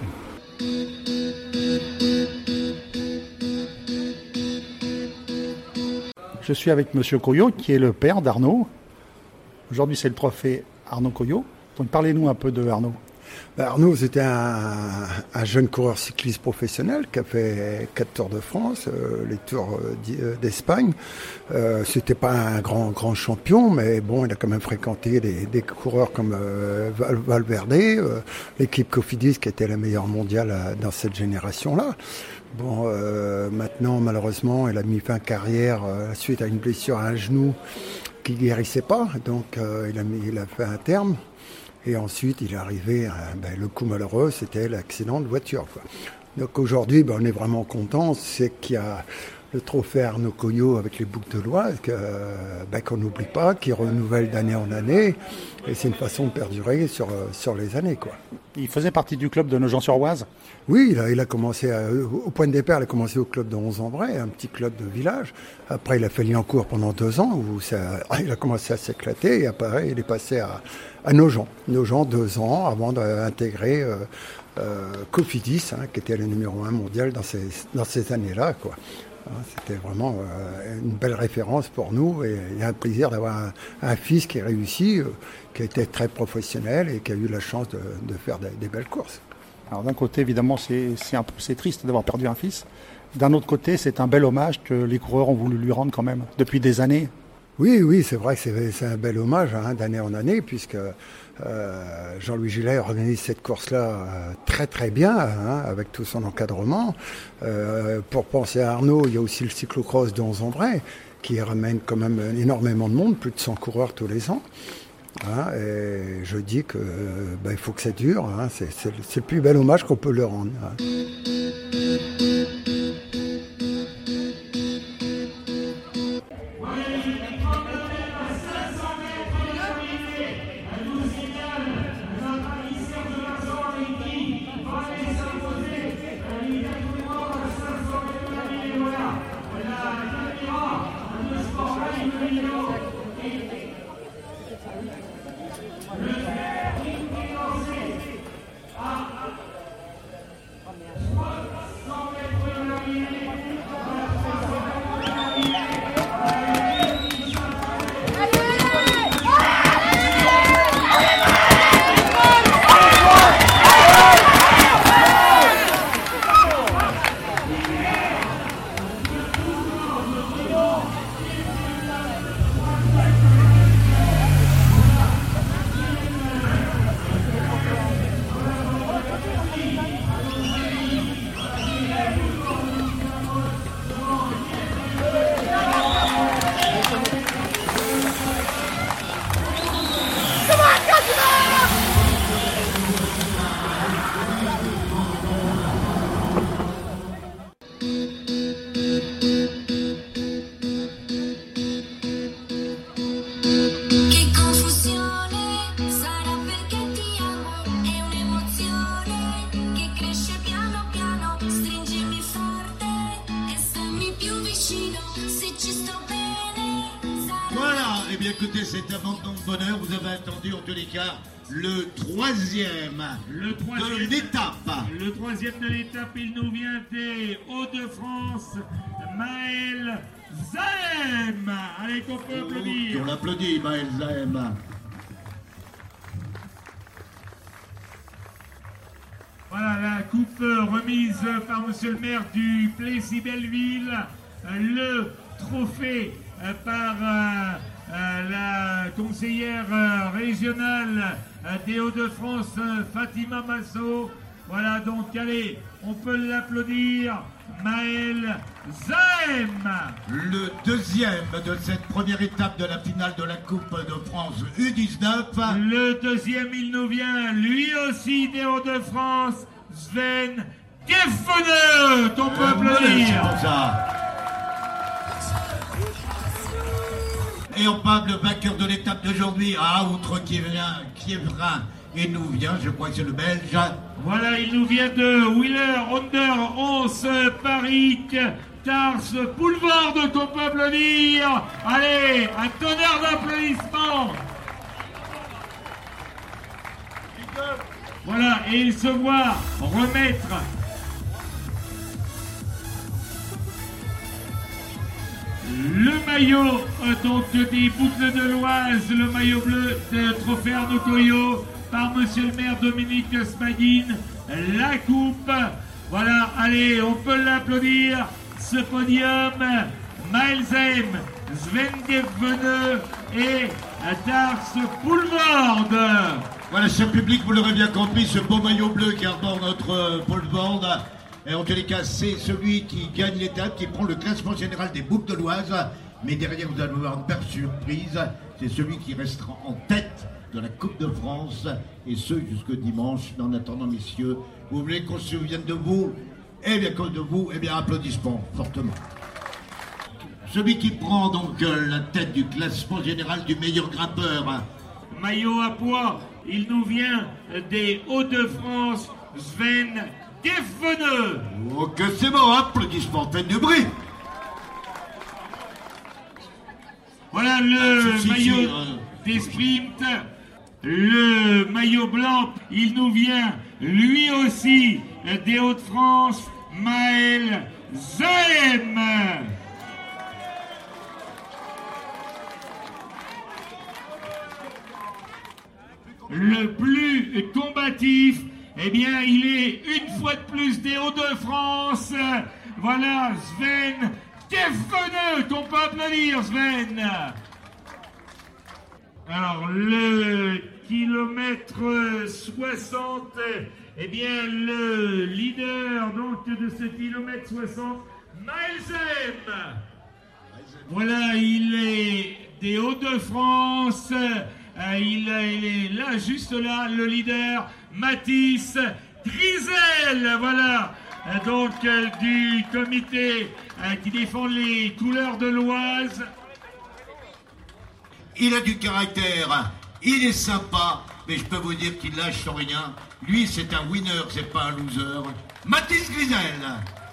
Je suis avec Monsieur Coyot, qui est le père d'Arnaud. Aujourd'hui, c'est le trophée Arnaud Coyot. Donc, parlez-nous un peu de Arnaud. Ben, Arnaud, c'était un, un jeune coureur cycliste professionnel qui a fait quatre Tours de France, euh, les Tours euh, d'I- euh, d'Espagne. Euh, c'était pas un grand grand champion, mais bon, il a quand même fréquenté des, des coureurs comme euh, Val- Valverde, euh, l'équipe Cofidis qui était la meilleure mondiale à- dans cette génération-là. Bon, euh, maintenant, malheureusement, il a mis fin à carrière euh, suite à une blessure à un genou qui guérissait pas, donc euh, il a mis, il a fait un terme. Et ensuite, il est arrivé, à, ben, le coup malheureux, c'était l'accident de voiture, quoi. Donc aujourd'hui, ben, on est vraiment content, c'est qu'il y a le trophée Arnaud Coyot avec les boucles de l'Oise, que, ben, qu'on n'oublie pas, qui renouvelle d'année en année, et c'est une façon de perdurer sur, sur les années, quoi. Il faisait partie du club de Nogent-sur-Oise. Oui, il a, il a commencé à, au point de départ, il a commencé au club de onze-en-Bray, un petit club de village. Après, il a fait Liancourt pendant deux ans, où ça, il a commencé à s'éclater, et après, il est passé à, à Nogent. Nogent, deux ans, avant d'intégrer euh, euh, Cofidis, hein, qui était le numéro un mondial dans ces, dans ces années-là, quoi. C'était vraiment euh, une belle référence pour nous et il y a un plaisir d'avoir un, un fils qui réussit, euh, qui a été très professionnel et qui a eu la chance de, de faire des, des belles courses. Alors d'un côté, évidemment, c'est, c'est, un peu, c'est triste d'avoir perdu un fils. D'un autre côté, c'est un bel hommage que les coureurs ont voulu lui rendre quand même depuis des années. Oui, oui, c'est vrai que c'est, c'est un bel hommage hein, d'année en année, puisque euh, Jean-Louis Gillet organise cette course-là euh, très très bien, hein, avec tout son encadrement. Euh, pour penser à Arnaud, il y a aussi le cyclocross de Onze-en-Bray, qui ramène quand même énormément de monde, plus de cent coureurs tous les ans. Hein, et je dis que euh, bah, il faut que ça dure, hein, c'est, c'est, c'est le plus bel hommage qu'on peut leur rendre. Hein. Le troisième, le troisième de l'étape. Le troisième de l'étape, il nous vient des Hauts-de-France, Maël Zahem. Allez, qu'on peut applaudir. On applaudit Maël Zahem. Voilà la coupe remise par monsieur le maire du Plessis-Belleville. Le trophée par euh, euh, la conseillère euh, régionale euh, des Hauts-de-France, euh, Fatima Masso. Voilà, donc allez, on peut l'applaudir, Maël Zahem. Le deuxième de cette première étape de la finale de la Coupe de France U dix-neuf. Le deuxième, il nous vient, lui aussi des Hauts-de-France, Sven Gefene, on peut applaudir. Et on parle le vainqueur de l'étape d'aujourd'hui, à outre qui vient, Kievrin, et nous vient, je crois que c'est le Belge. Voilà, il nous vient de Wheeler, Under, onze, Paris, Tars, Boulevard, qu'on peut applaudir. Allez, un tonnerre d'applaudissements. Voilà, et il se voit remettre le maillot euh, donc des Boucles de l'Oise, le maillot bleu de Trophée Arnaud Coyot par monsieur le maire Dominique Smadine. La coupe, voilà, allez, on peut l'applaudir. Ce podium, Maël Zahem, Sven Gefene et Tars Boulevard. Voilà, cher public, vous l'aurez bien compris, ce beau maillot bleu qui arbore notre euh, Boulevard. Et en tous les cas, c'est celui qui gagne l'étape, qui prend le classement général des Boucles de l'Oise. Mais derrière, vous allez voir une belle surprise. C'est celui qui restera en tête de la Coupe de France. Et ce, jusqu'au dimanche. En attendant, messieurs, vous voulez qu'on se souvienne de vous? Eh bien, comme de vous, eh bien, applaudissements, fortement. Celui qui prend donc euh, la tête du classement général du meilleur grimpeur. Maillot à poids, il nous vient des Hauts-de-France, Sven Gefene. Oh, que c'est bon, applaudissements, faites du bruit. Voilà le ah, si, maillot si, euh... des sprints. Le maillot blanc, il nous vient lui aussi des Hauts-de-France, Maël Zoem. Le plus combatif, eh bien, il est une fois de plus des Hauts-de-France. Voilà, Sven Kefene, qu'on peut applaudir, Sven. Alors, le kilomètre soixante, eh bien, le leader donc de ce kilomètre soixante, Maelzem. Voilà, il est des Hauts-de-France. Euh, il, il est là, juste là, le leader, Mathis Grisel, voilà, euh, donc euh, du comité euh, qui défend les couleurs de l'Oise. Il a du caractère, il est sympa, mais je peux vous dire qu'il lâche sur rien. Lui, c'est un winner, c'est pas un loser. Mathis Grisel.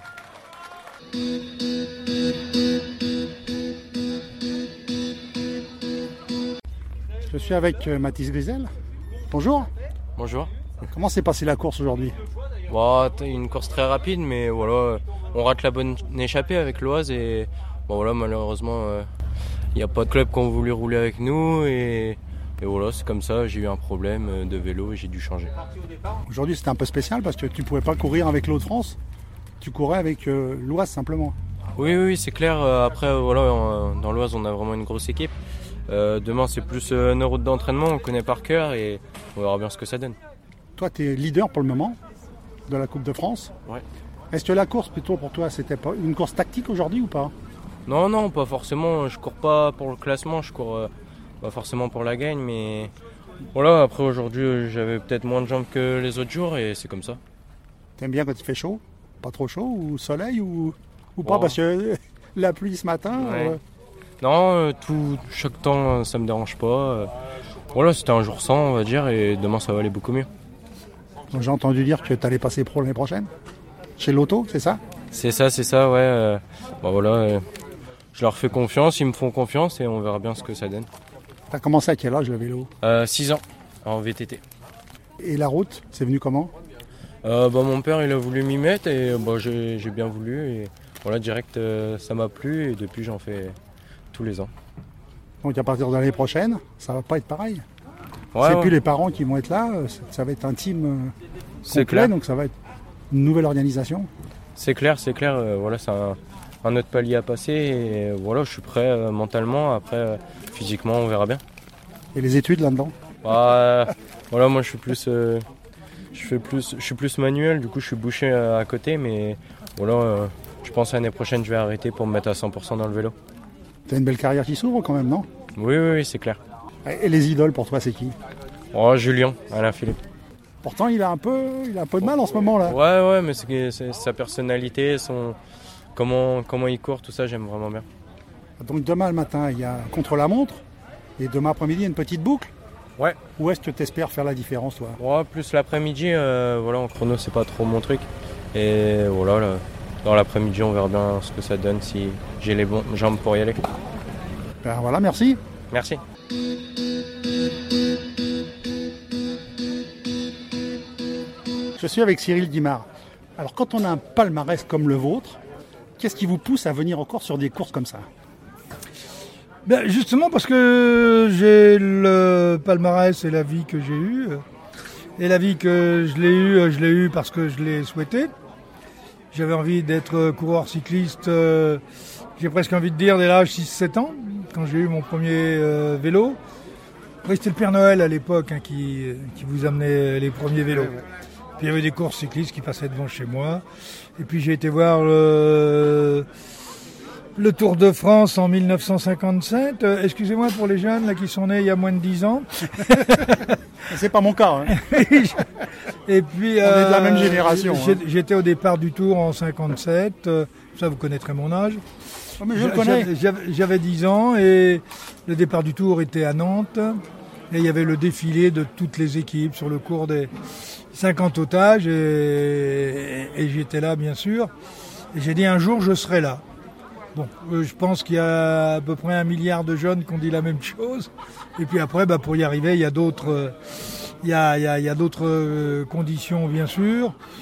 Je suis avec euh, Mathis Grisel. Bonjour. Bonjour. Comment s'est passée la course aujourd'hui? Bon, une course très rapide, mais voilà, on rate la bonne échappée avec l'Oise et bon, voilà, malheureusement, il euh, n'y a pas de club qui ont voulu rouler avec nous et, et voilà, c'est comme ça. J'ai eu un problème de vélo et j'ai dû changer. Aujourd'hui, c'était un peu spécial parce que tu ne pouvais pas courir avec l'Hauts-de-France. Tu courais avec euh, l'Oise simplement. Oui, oui, c'est clair. Après, voilà, dans l'Oise, on a vraiment une grosse équipe. Euh, demain, c'est plus euh, nos routes d'entraînement, on connaît par cœur et on verra bien ce que ça donne. Toi, tu es leader pour le moment de la Coupe de France. Ouais. Est-ce que la course, plutôt pour toi, c'était pas une course tactique aujourd'hui ou pas? Non, non, pas forcément. Je cours pas pour le classement, je cours euh, pas forcément pour la gagne, mais voilà, après aujourd'hui, j'avais peut-être moins de jambes que les autres jours et c'est comme ça. T'aimes bien quand il fait chaud? Pas trop chaud ou soleil ou, ou pas? Oh. Parce que la pluie ce matin... Ouais. Euh... Non, euh, tout, chaque temps, ça me dérange pas. Euh, voilà, c'était un jour sans, on va dire, et demain, ça va aller beaucoup mieux. J'ai entendu dire que tu allais passer pro l'année prochaine chez l'auto, c'est ça? C'est ça, c'est ça, ouais. Euh, bah voilà, euh, je leur fais confiance, ils me font confiance et on verra bien ce que ça donne. T'as commencé à quel âge le vélo? euh, six ans, en V T T. Et la route, c'est venu comment? euh, bah, Mon père, il a voulu m'y mettre et bah, j'ai, j'ai bien voulu. Et voilà, direct, euh, ça m'a plu et depuis, j'en fais tous les ans. Donc à partir de l'année prochaine, ça va pas être pareil. Ouais, c'est ouais. plus les parents qui vont être là, ça va être un team euh, C'est complet, clair. donc ça va être une nouvelle organisation. C'est clair, c'est clair. Euh, voilà, c'est un, un autre palier à passer et euh, voilà, je suis prêt euh, mentalement. Après, euh, physiquement, on verra bien. Et les études là-dedans? Bah, euh, voilà, moi je suis plus, euh, je fais plus, je suis plus manuel. Du coup, je suis bouché euh, à côté, mais voilà, euh, je pense l'année prochaine, je vais arrêter pour me mettre à cent pour cent dans le vélo. T'as une belle carrière qui s'ouvre quand même, non? Oui, oui, oui, c'est clair. Et les idoles pour toi, c'est qui? Oh, Julien, Alain Philippe. Pourtant, il a un peu, il a un peu de mal en ce moment là. Ouais, ouais, mais c'est, c'est sa personnalité, son comment, comment il court, tout ça, j'aime vraiment bien. Donc demain le matin, il y a contre la montre, et demain après-midi, il y a une petite boucle. Ouais. Où est-ce que tu espères faire la différence, toi? Ouais, plus l'après-midi, euh, voilà, en chrono, c'est pas trop mon truc. Et voilà, là, dans l'après-midi, on verra bien ce que ça donne si j'ai les bonnes jambes pour y aller. Ben voilà, merci. Merci. Je suis avec Cyril Guimard. Alors quand on a un palmarès comme le vôtre, qu'est-ce qui vous pousse à venir encore sur des courses comme ça? Ben justement parce que j'ai le palmarès et la vie que j'ai eue. Et la vie que je l'ai eue, je l'ai eue parce que je l'ai souhaité. J'avais envie d'être coureur cycliste, euh, j'ai presque envie de dire dès l'âge six sept ans, quand j'ai eu mon premier euh, vélo. Après c'était le Père Noël à l'époque hein, qui, qui vous amenait les premiers vélos. Puis il y avait des courses cyclistes qui passaient devant chez moi. Et puis j'ai été voir le, le Tour de France en mille neuf cent cinquante-sept. Euh, excusez-moi pour les jeunes là, qui sont nés il y a moins de dix ans. C'est pas mon cas. Hein. Et puis, on euh, est de la même génération. J'ai, hein. J'étais au départ du Tour en cinquante-sept. Euh, ça, vous connaîtrez mon âge. Oh, mais je le connais. J'avais, j'avais dix ans et le départ du Tour était à Nantes. Et il y avait le défilé de toutes les équipes sur le cours des cinquante otages. Et, et, et j'étais là, bien sûr. Et j'ai dit un jour, je serai là. Bon, euh, je pense qu'il y a à peu près un milliard de jeunes qui ont dit la même chose. Et puis après, bah, pour y arriver, il y a d'autres, euh, il y a, il y a, il y a d'autres euh, conditions, bien sûr.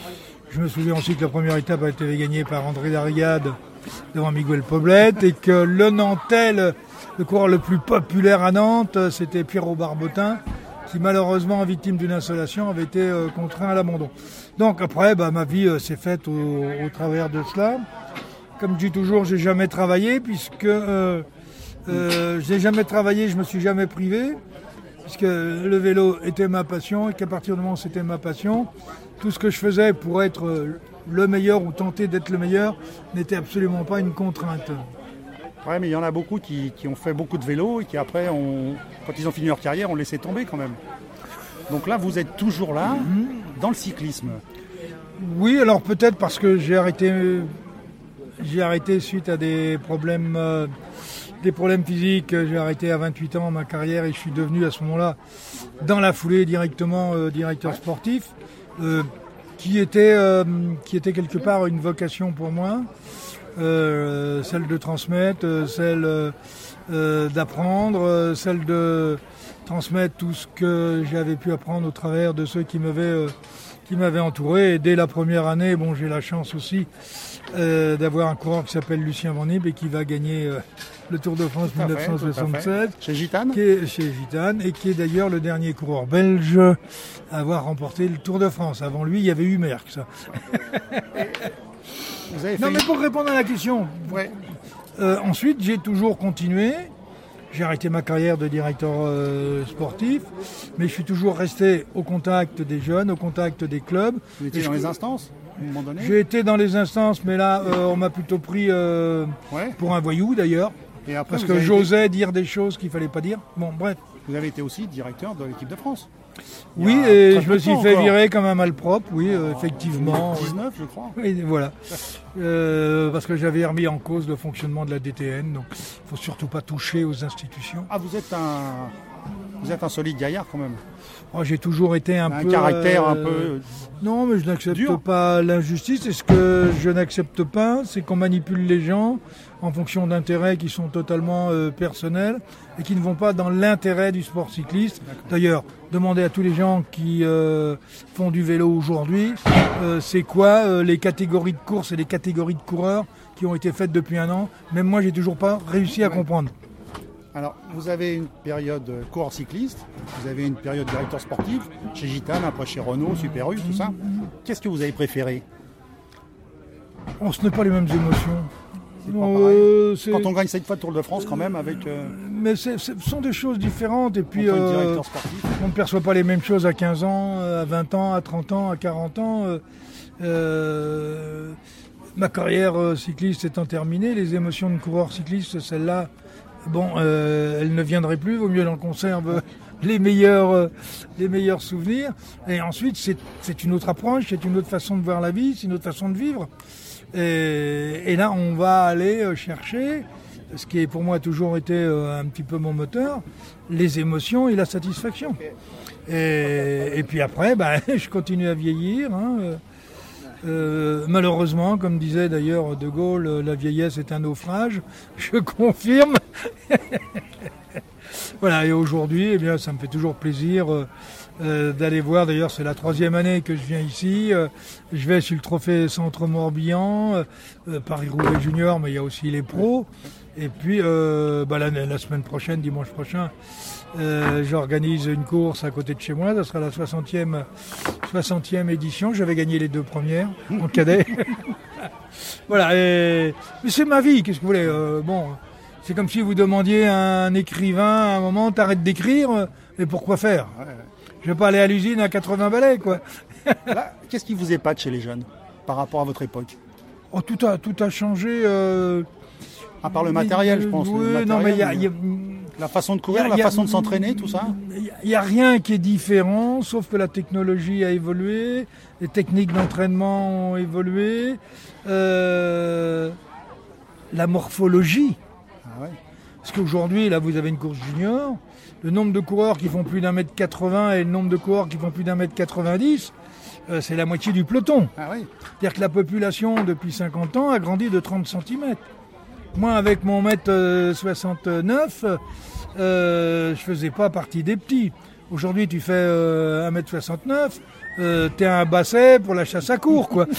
Je me souviens aussi que la première étape a été gagnée par André Darrigade devant Miguel Poblet et que le Nantais, le, le coureur le plus populaire à Nantes, c'était Pierrot Barbotin, qui malheureusement, victime d'une insolation, avait été euh, contraint à l'abandon. Donc après, bah, ma vie euh, s'est faite au, au travers de cela. Comme je dis toujours, j'ai jamais travaillé puisque euh, euh, j'ai jamais travaillé, je me suis jamais privé, puisque le vélo était ma passion et qu'à partir du moment où c'était ma passion, tout ce que je faisais pour être le meilleur ou tenter d'être le meilleur n'était absolument pas une contrainte. Ouais, mais il y en a beaucoup qui, qui ont fait beaucoup de vélo et qui après, ont, quand ils ont fini leur carrière, ont laissé tomber quand même. Donc là, vous êtes toujours là, mmh. dans le cyclisme. Oui, alors peut-être parce que j'ai arrêté, j'ai arrêté suite à des problèmes, euh, des problèmes physiques. J'ai arrêté à vingt-huit ans ma carrière et je suis devenu à ce moment-là, dans la foulée, directement euh, directeur sportif, euh, qui était, euh, qui était quelque part une vocation pour moi. Euh, celle de transmettre, euh, celle euh, d'apprendre, euh, celle de transmettre tout ce que j'avais pu apprendre au travers de ceux qui m'avaient euh, qui m'avaient entouré. Et dès la première année, bon, j'ai la chance aussi euh, d'avoir un coureur qui s'appelle Lucien Van Impe et qui va gagner euh, le Tour de France tout à dix-neuf cent soixante-seize. Chez Gitane qui est Chez Gitane et qui est d'ailleurs le dernier coureur belge à avoir remporté le Tour de France. Avant lui, il y avait eu Merckx. Vous avez non fait... mais pour répondre à la question, ouais. euh, ensuite j'ai toujours continué, j'ai arrêté ma carrière de directeur euh, sportif, mais je suis toujours resté au contact des jeunes, au contact des clubs. Vous étiez Et dans je... les instances à un moment donné ? J'ai été dans les instances, mais là euh, on m'a plutôt pris euh, ouais. pour un voyou d'ailleurs, Et après, parce vous que avez j'osais été... dire des choses qu'il fallait pas dire. Bon bref. Vous avez été aussi directeur de l'équipe de France. Oui, et je me suis fait virer comme un malpropre, oui, euh, effectivement. dix-neuf, je crois. Oui, voilà. Euh, parce que j'avais remis en cause le fonctionnement de la D T N, donc il ne faut surtout pas toucher aux institutions. Ah, vous êtes un, vous êtes un solide gaillard quand même. Oh, j'ai toujours été un, un peu... Un caractère euh, un peu... Non, mais je n'accepte pas l'injustice. Et ce que je n'accepte pas, c'est qu'on manipule les gens en fonction d'intérêts qui sont totalement euh, personnels et qui ne vont pas dans l'intérêt du sport cycliste. D'ailleurs, demandez à tous les gens qui euh, font du vélo aujourd'hui, euh, c'est quoi euh, les catégories de course et les catégories de coureurs qui ont été faites depuis un an. Même moi, j'ai toujours pas réussi à comprendre. Alors, vous avez une période coureur cycliste, vous avez une période directeur sportif, chez Gitane, après chez Renault, Super U, tout ça. Qu'est-ce que vous avez préféré ? On ce n'est pas les mêmes émotions. C'est pas euh, pareil. Quand on gagne cette fois le Tour de France, quand même, avec... Euh... Mais ce sont des choses différentes. Et puis, euh, on ne perçoit pas les mêmes choses à quinze ans, à vingt ans, à trente ans, à quarante ans. Euh, euh, ma carrière cycliste étant terminée, les émotions de coureur cycliste, celles-là, bon, euh, elles ne viendraient plus. Vaut mieux qu'on conserve les meilleurs, euh, les meilleurs souvenirs. Et ensuite, c'est, c'est une autre approche, c'est une autre façon de voir la vie, c'est une autre façon de vivre. Et, et là, on va aller chercher, ce qui est pour moi toujours été euh, un petit peu mon moteur, les émotions et la satisfaction. Et, et puis après, bah, je continue à vieillir. Hein. Euh, malheureusement, comme disait d'ailleurs De Gaulle, la vieillesse est un naufrage. Je confirme. Voilà, et aujourd'hui, eh bien, ça me fait toujours plaisir euh, euh, d'aller voir. D'ailleurs, c'est la troisième année que je viens ici. Euh, je vais sur le trophée Centre Morbihan, euh, euh, Paris-Roubaix Junior, mais il y a aussi les pros. Et puis, euh, bah, la, la semaine prochaine, dimanche prochain, euh, j'organise une course à côté de chez moi. Ça sera la soixantième, soixantième édition. J'avais gagné les deux premières en cadet. Voilà, et... mais c'est ma vie, qu'est-ce que vous voulez euh, bon. C'est comme si vous demandiez à un écrivain à un moment, t'arrêtes d'écrire, mais pourquoi faire ? Ouais, ouais. Je vais pas aller à l'usine à quatre-vingts balais, quoi. Là, qu'est-ce qui vous épate chez les jeunes par rapport à votre époque ? Oh, tout a, tout a changé. Euh... À part le matériel, je pense. Oui, le matériel, non, mais il y a, mais... y a... La façon de courir, y a, la y a... façon de s'entraîner, tout ça ? Il n'y a, a rien qui est différent, sauf que la technologie a évolué, les techniques d'entraînement ont évolué, euh... la morphologie. Ah ouais. Parce qu'aujourd'hui, là, vous avez une course junior, le nombre de coureurs qui font plus d'un mètre quatre-vingts et le nombre de coureurs qui font plus d'un mètre quatre-vingt-dix, euh, c'est la moitié du peloton. Ah oui. C'est-à-dire que la population, depuis cinquante ans, a grandi de trente centimètres. Moi, avec mon mètre soixante-neuf, euh, je faisais pas partie des petits. Aujourd'hui, tu fais euh, un mètre soixante-neuf, euh, t'es un basset pour la chasse à court, quoi.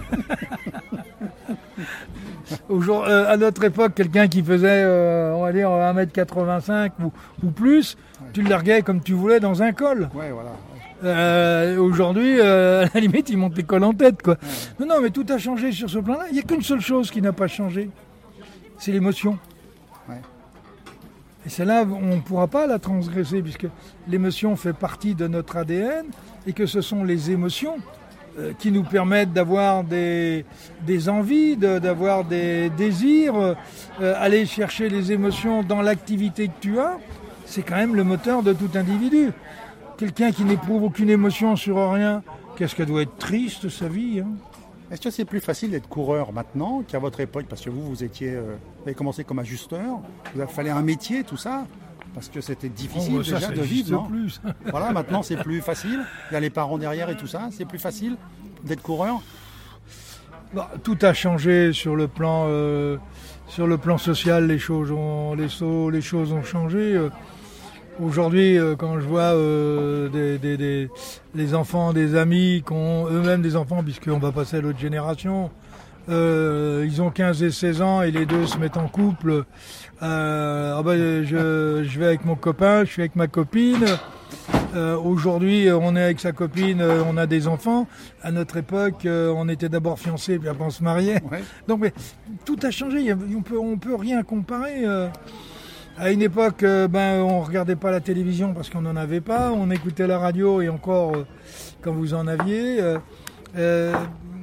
Aujourd'hui, euh, à notre époque, quelqu'un qui faisait, euh, on va dire, un mètre quatre-vingt-cinq ou, ou plus, ouais. tu le larguais comme tu voulais dans un col. Ouais, voilà. Euh, aujourd'hui, euh, à la limite, il monte les cols en tête, quoi. Ouais. Non, non, mais tout a changé sur ce plan-là. Il n'y a qu'une seule chose qui n'a pas changé, c'est l'émotion. Ouais. Et celle-là, on ne pourra pas la transgresser, puisque l'émotion fait partie de notre A D N, et que ce sont les émotions euh, qui nous permettent d'avoir des, des envies, de, d'avoir des désirs, euh, aller chercher les émotions dans l'activité que tu as, c'est quand même le moteur de tout individu. Quelqu'un qui n'éprouve aucune émotion sur rien, qu'est-ce qu'elle doit être triste, sa vie, hein. Est-ce que c'est plus facile d'être coureur maintenant qu'à votre époque? Parce que vous, vous étiez, euh, vous avez commencé comme ajusteur, vous avez fallu un métier, tout ça, parce que c'était difficile oh, ça, déjà ça de vivre, non plus. Voilà, maintenant c'est plus facile. Il y a les parents derrière et tout ça, c'est plus facile d'être coureur. Bah, tout a changé sur le plan, euh, sur le plan social. Les choses ont, les, les choses ont changé. Euh, Aujourd'hui, euh, quand je vois euh, des, des, des, les enfants, des amis qui ont eux-mêmes des enfants, puisqu'on va passer à l'autre génération, euh, ils ont quinze et seize ans et les deux se mettent en couple. Euh, ah ben, je, je vais avec mon copain, je suis avec ma copine. Euh, aujourd'hui, on est avec sa copine, on a des enfants. À notre époque, euh, on était d'abord fiancés, puis après on se mariait. Ouais. Donc, mais, tout a changé. On peut, on peut rien comparer. Euh. À une époque, euh, ben, on regardait pas la télévision parce qu'on n'en avait pas, on écoutait la radio et encore euh, quand vous en aviez. Euh, euh,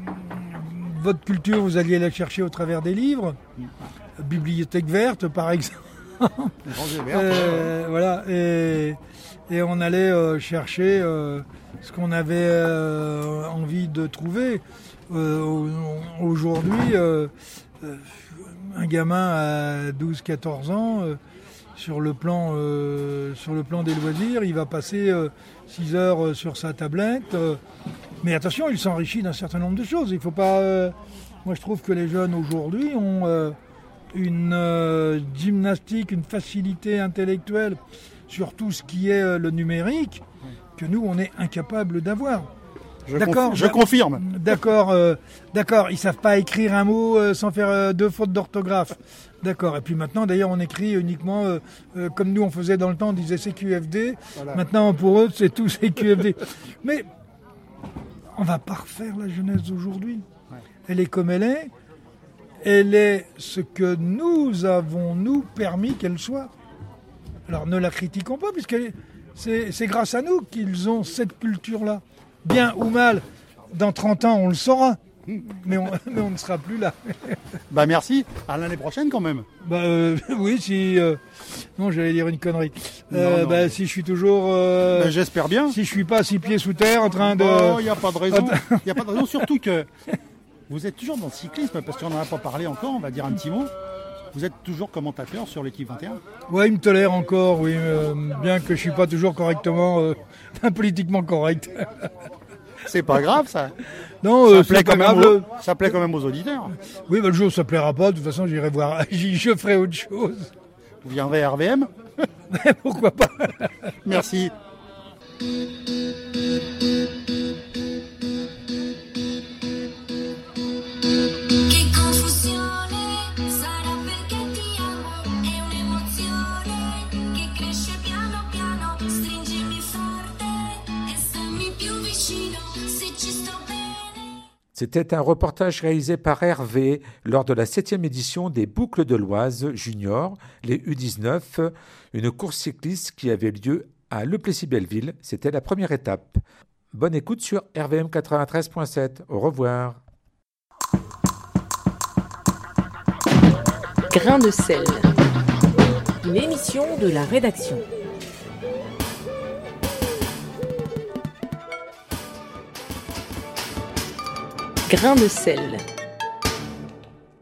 votre culture, vous alliez la chercher au travers des livres. Bibliothèque verte, par exemple. euh, voilà, et, et on allait euh, chercher euh, ce qu'on avait euh, envie de trouver. Euh, aujourd'hui, euh, euh, un gamin à douze quatorze ans, euh, sur le plan euh, sur le plan des loisirs, il va passer euh, six heures euh, sur sa tablette. Euh, mais attention, il s'enrichit d'un certain nombre de choses. Il faut pas. Euh, moi, je trouve que les jeunes aujourd'hui ont euh, une euh, gymnastique, une facilité intellectuelle sur tout ce qui est euh, le numérique que nous, on est incapable d'avoir. Je, d'accord, conf- je confirme. D'accord, euh, d'accord. Ils savent pas écrire un mot euh, sans faire euh, deux fautes d'orthographe. D'accord. Et puis maintenant, d'ailleurs, on écrit uniquement euh, euh, comme nous on faisait dans le temps. On disait C Q F D. Voilà. Maintenant, pour eux, c'est tout C Q F D. Mais on va pas refaire la jeunesse d'aujourd'hui. Ouais. Elle est comme elle est. Elle est ce que nous avons nous permis qu'elle soit. Alors, ne la critiquons pas, puisque c'est, c'est grâce à nous qu'ils ont cette culture-là. Bien ou mal, dans trente ans, on le saura. Mais on, mais on ne sera plus là. Bah merci. À l'année prochaine quand même. Bah euh, oui, si... Euh, non, j'allais dire une connerie. Euh, non, non. Bah, si je suis toujours... Euh, bah, j'espère bien. Si je suis pas six pieds sous terre en train de... Oh, il n'y a pas de raison. Il n'y a pas de raison, surtout que vous êtes toujours dans le cyclisme, parce qu'on n'en a pas parlé encore, on va dire un petit mot. Vous êtes toujours commentateur sur l'équipe vingt et un ? Oui, il me tolère encore, oui. Euh, bien que je ne suis pas toujours correctement... Euh, politiquement correct. C'est pas grave, ça. Non, ça, euh, plaît quand même grave. Aux, ça plaît quand même aux auditeurs. Oui, bah, le jour ça plaira pas. De toute façon, j'irai voir. Je ferai autre chose. Vous viendrez à R V M ? Pourquoi pas ? Merci. C'était un reportage réalisé par Hervé lors de la septième édition des Boucles de l'Oise Junior, les U dix-neuf, une course cycliste qui avait lieu à Le Plessis-Belleville. C'était la première étape. Bonne écoute sur R V M quatre-vingt-treize point sept. Au revoir. Grain de sel. Une émission de la rédaction. Grain de sel.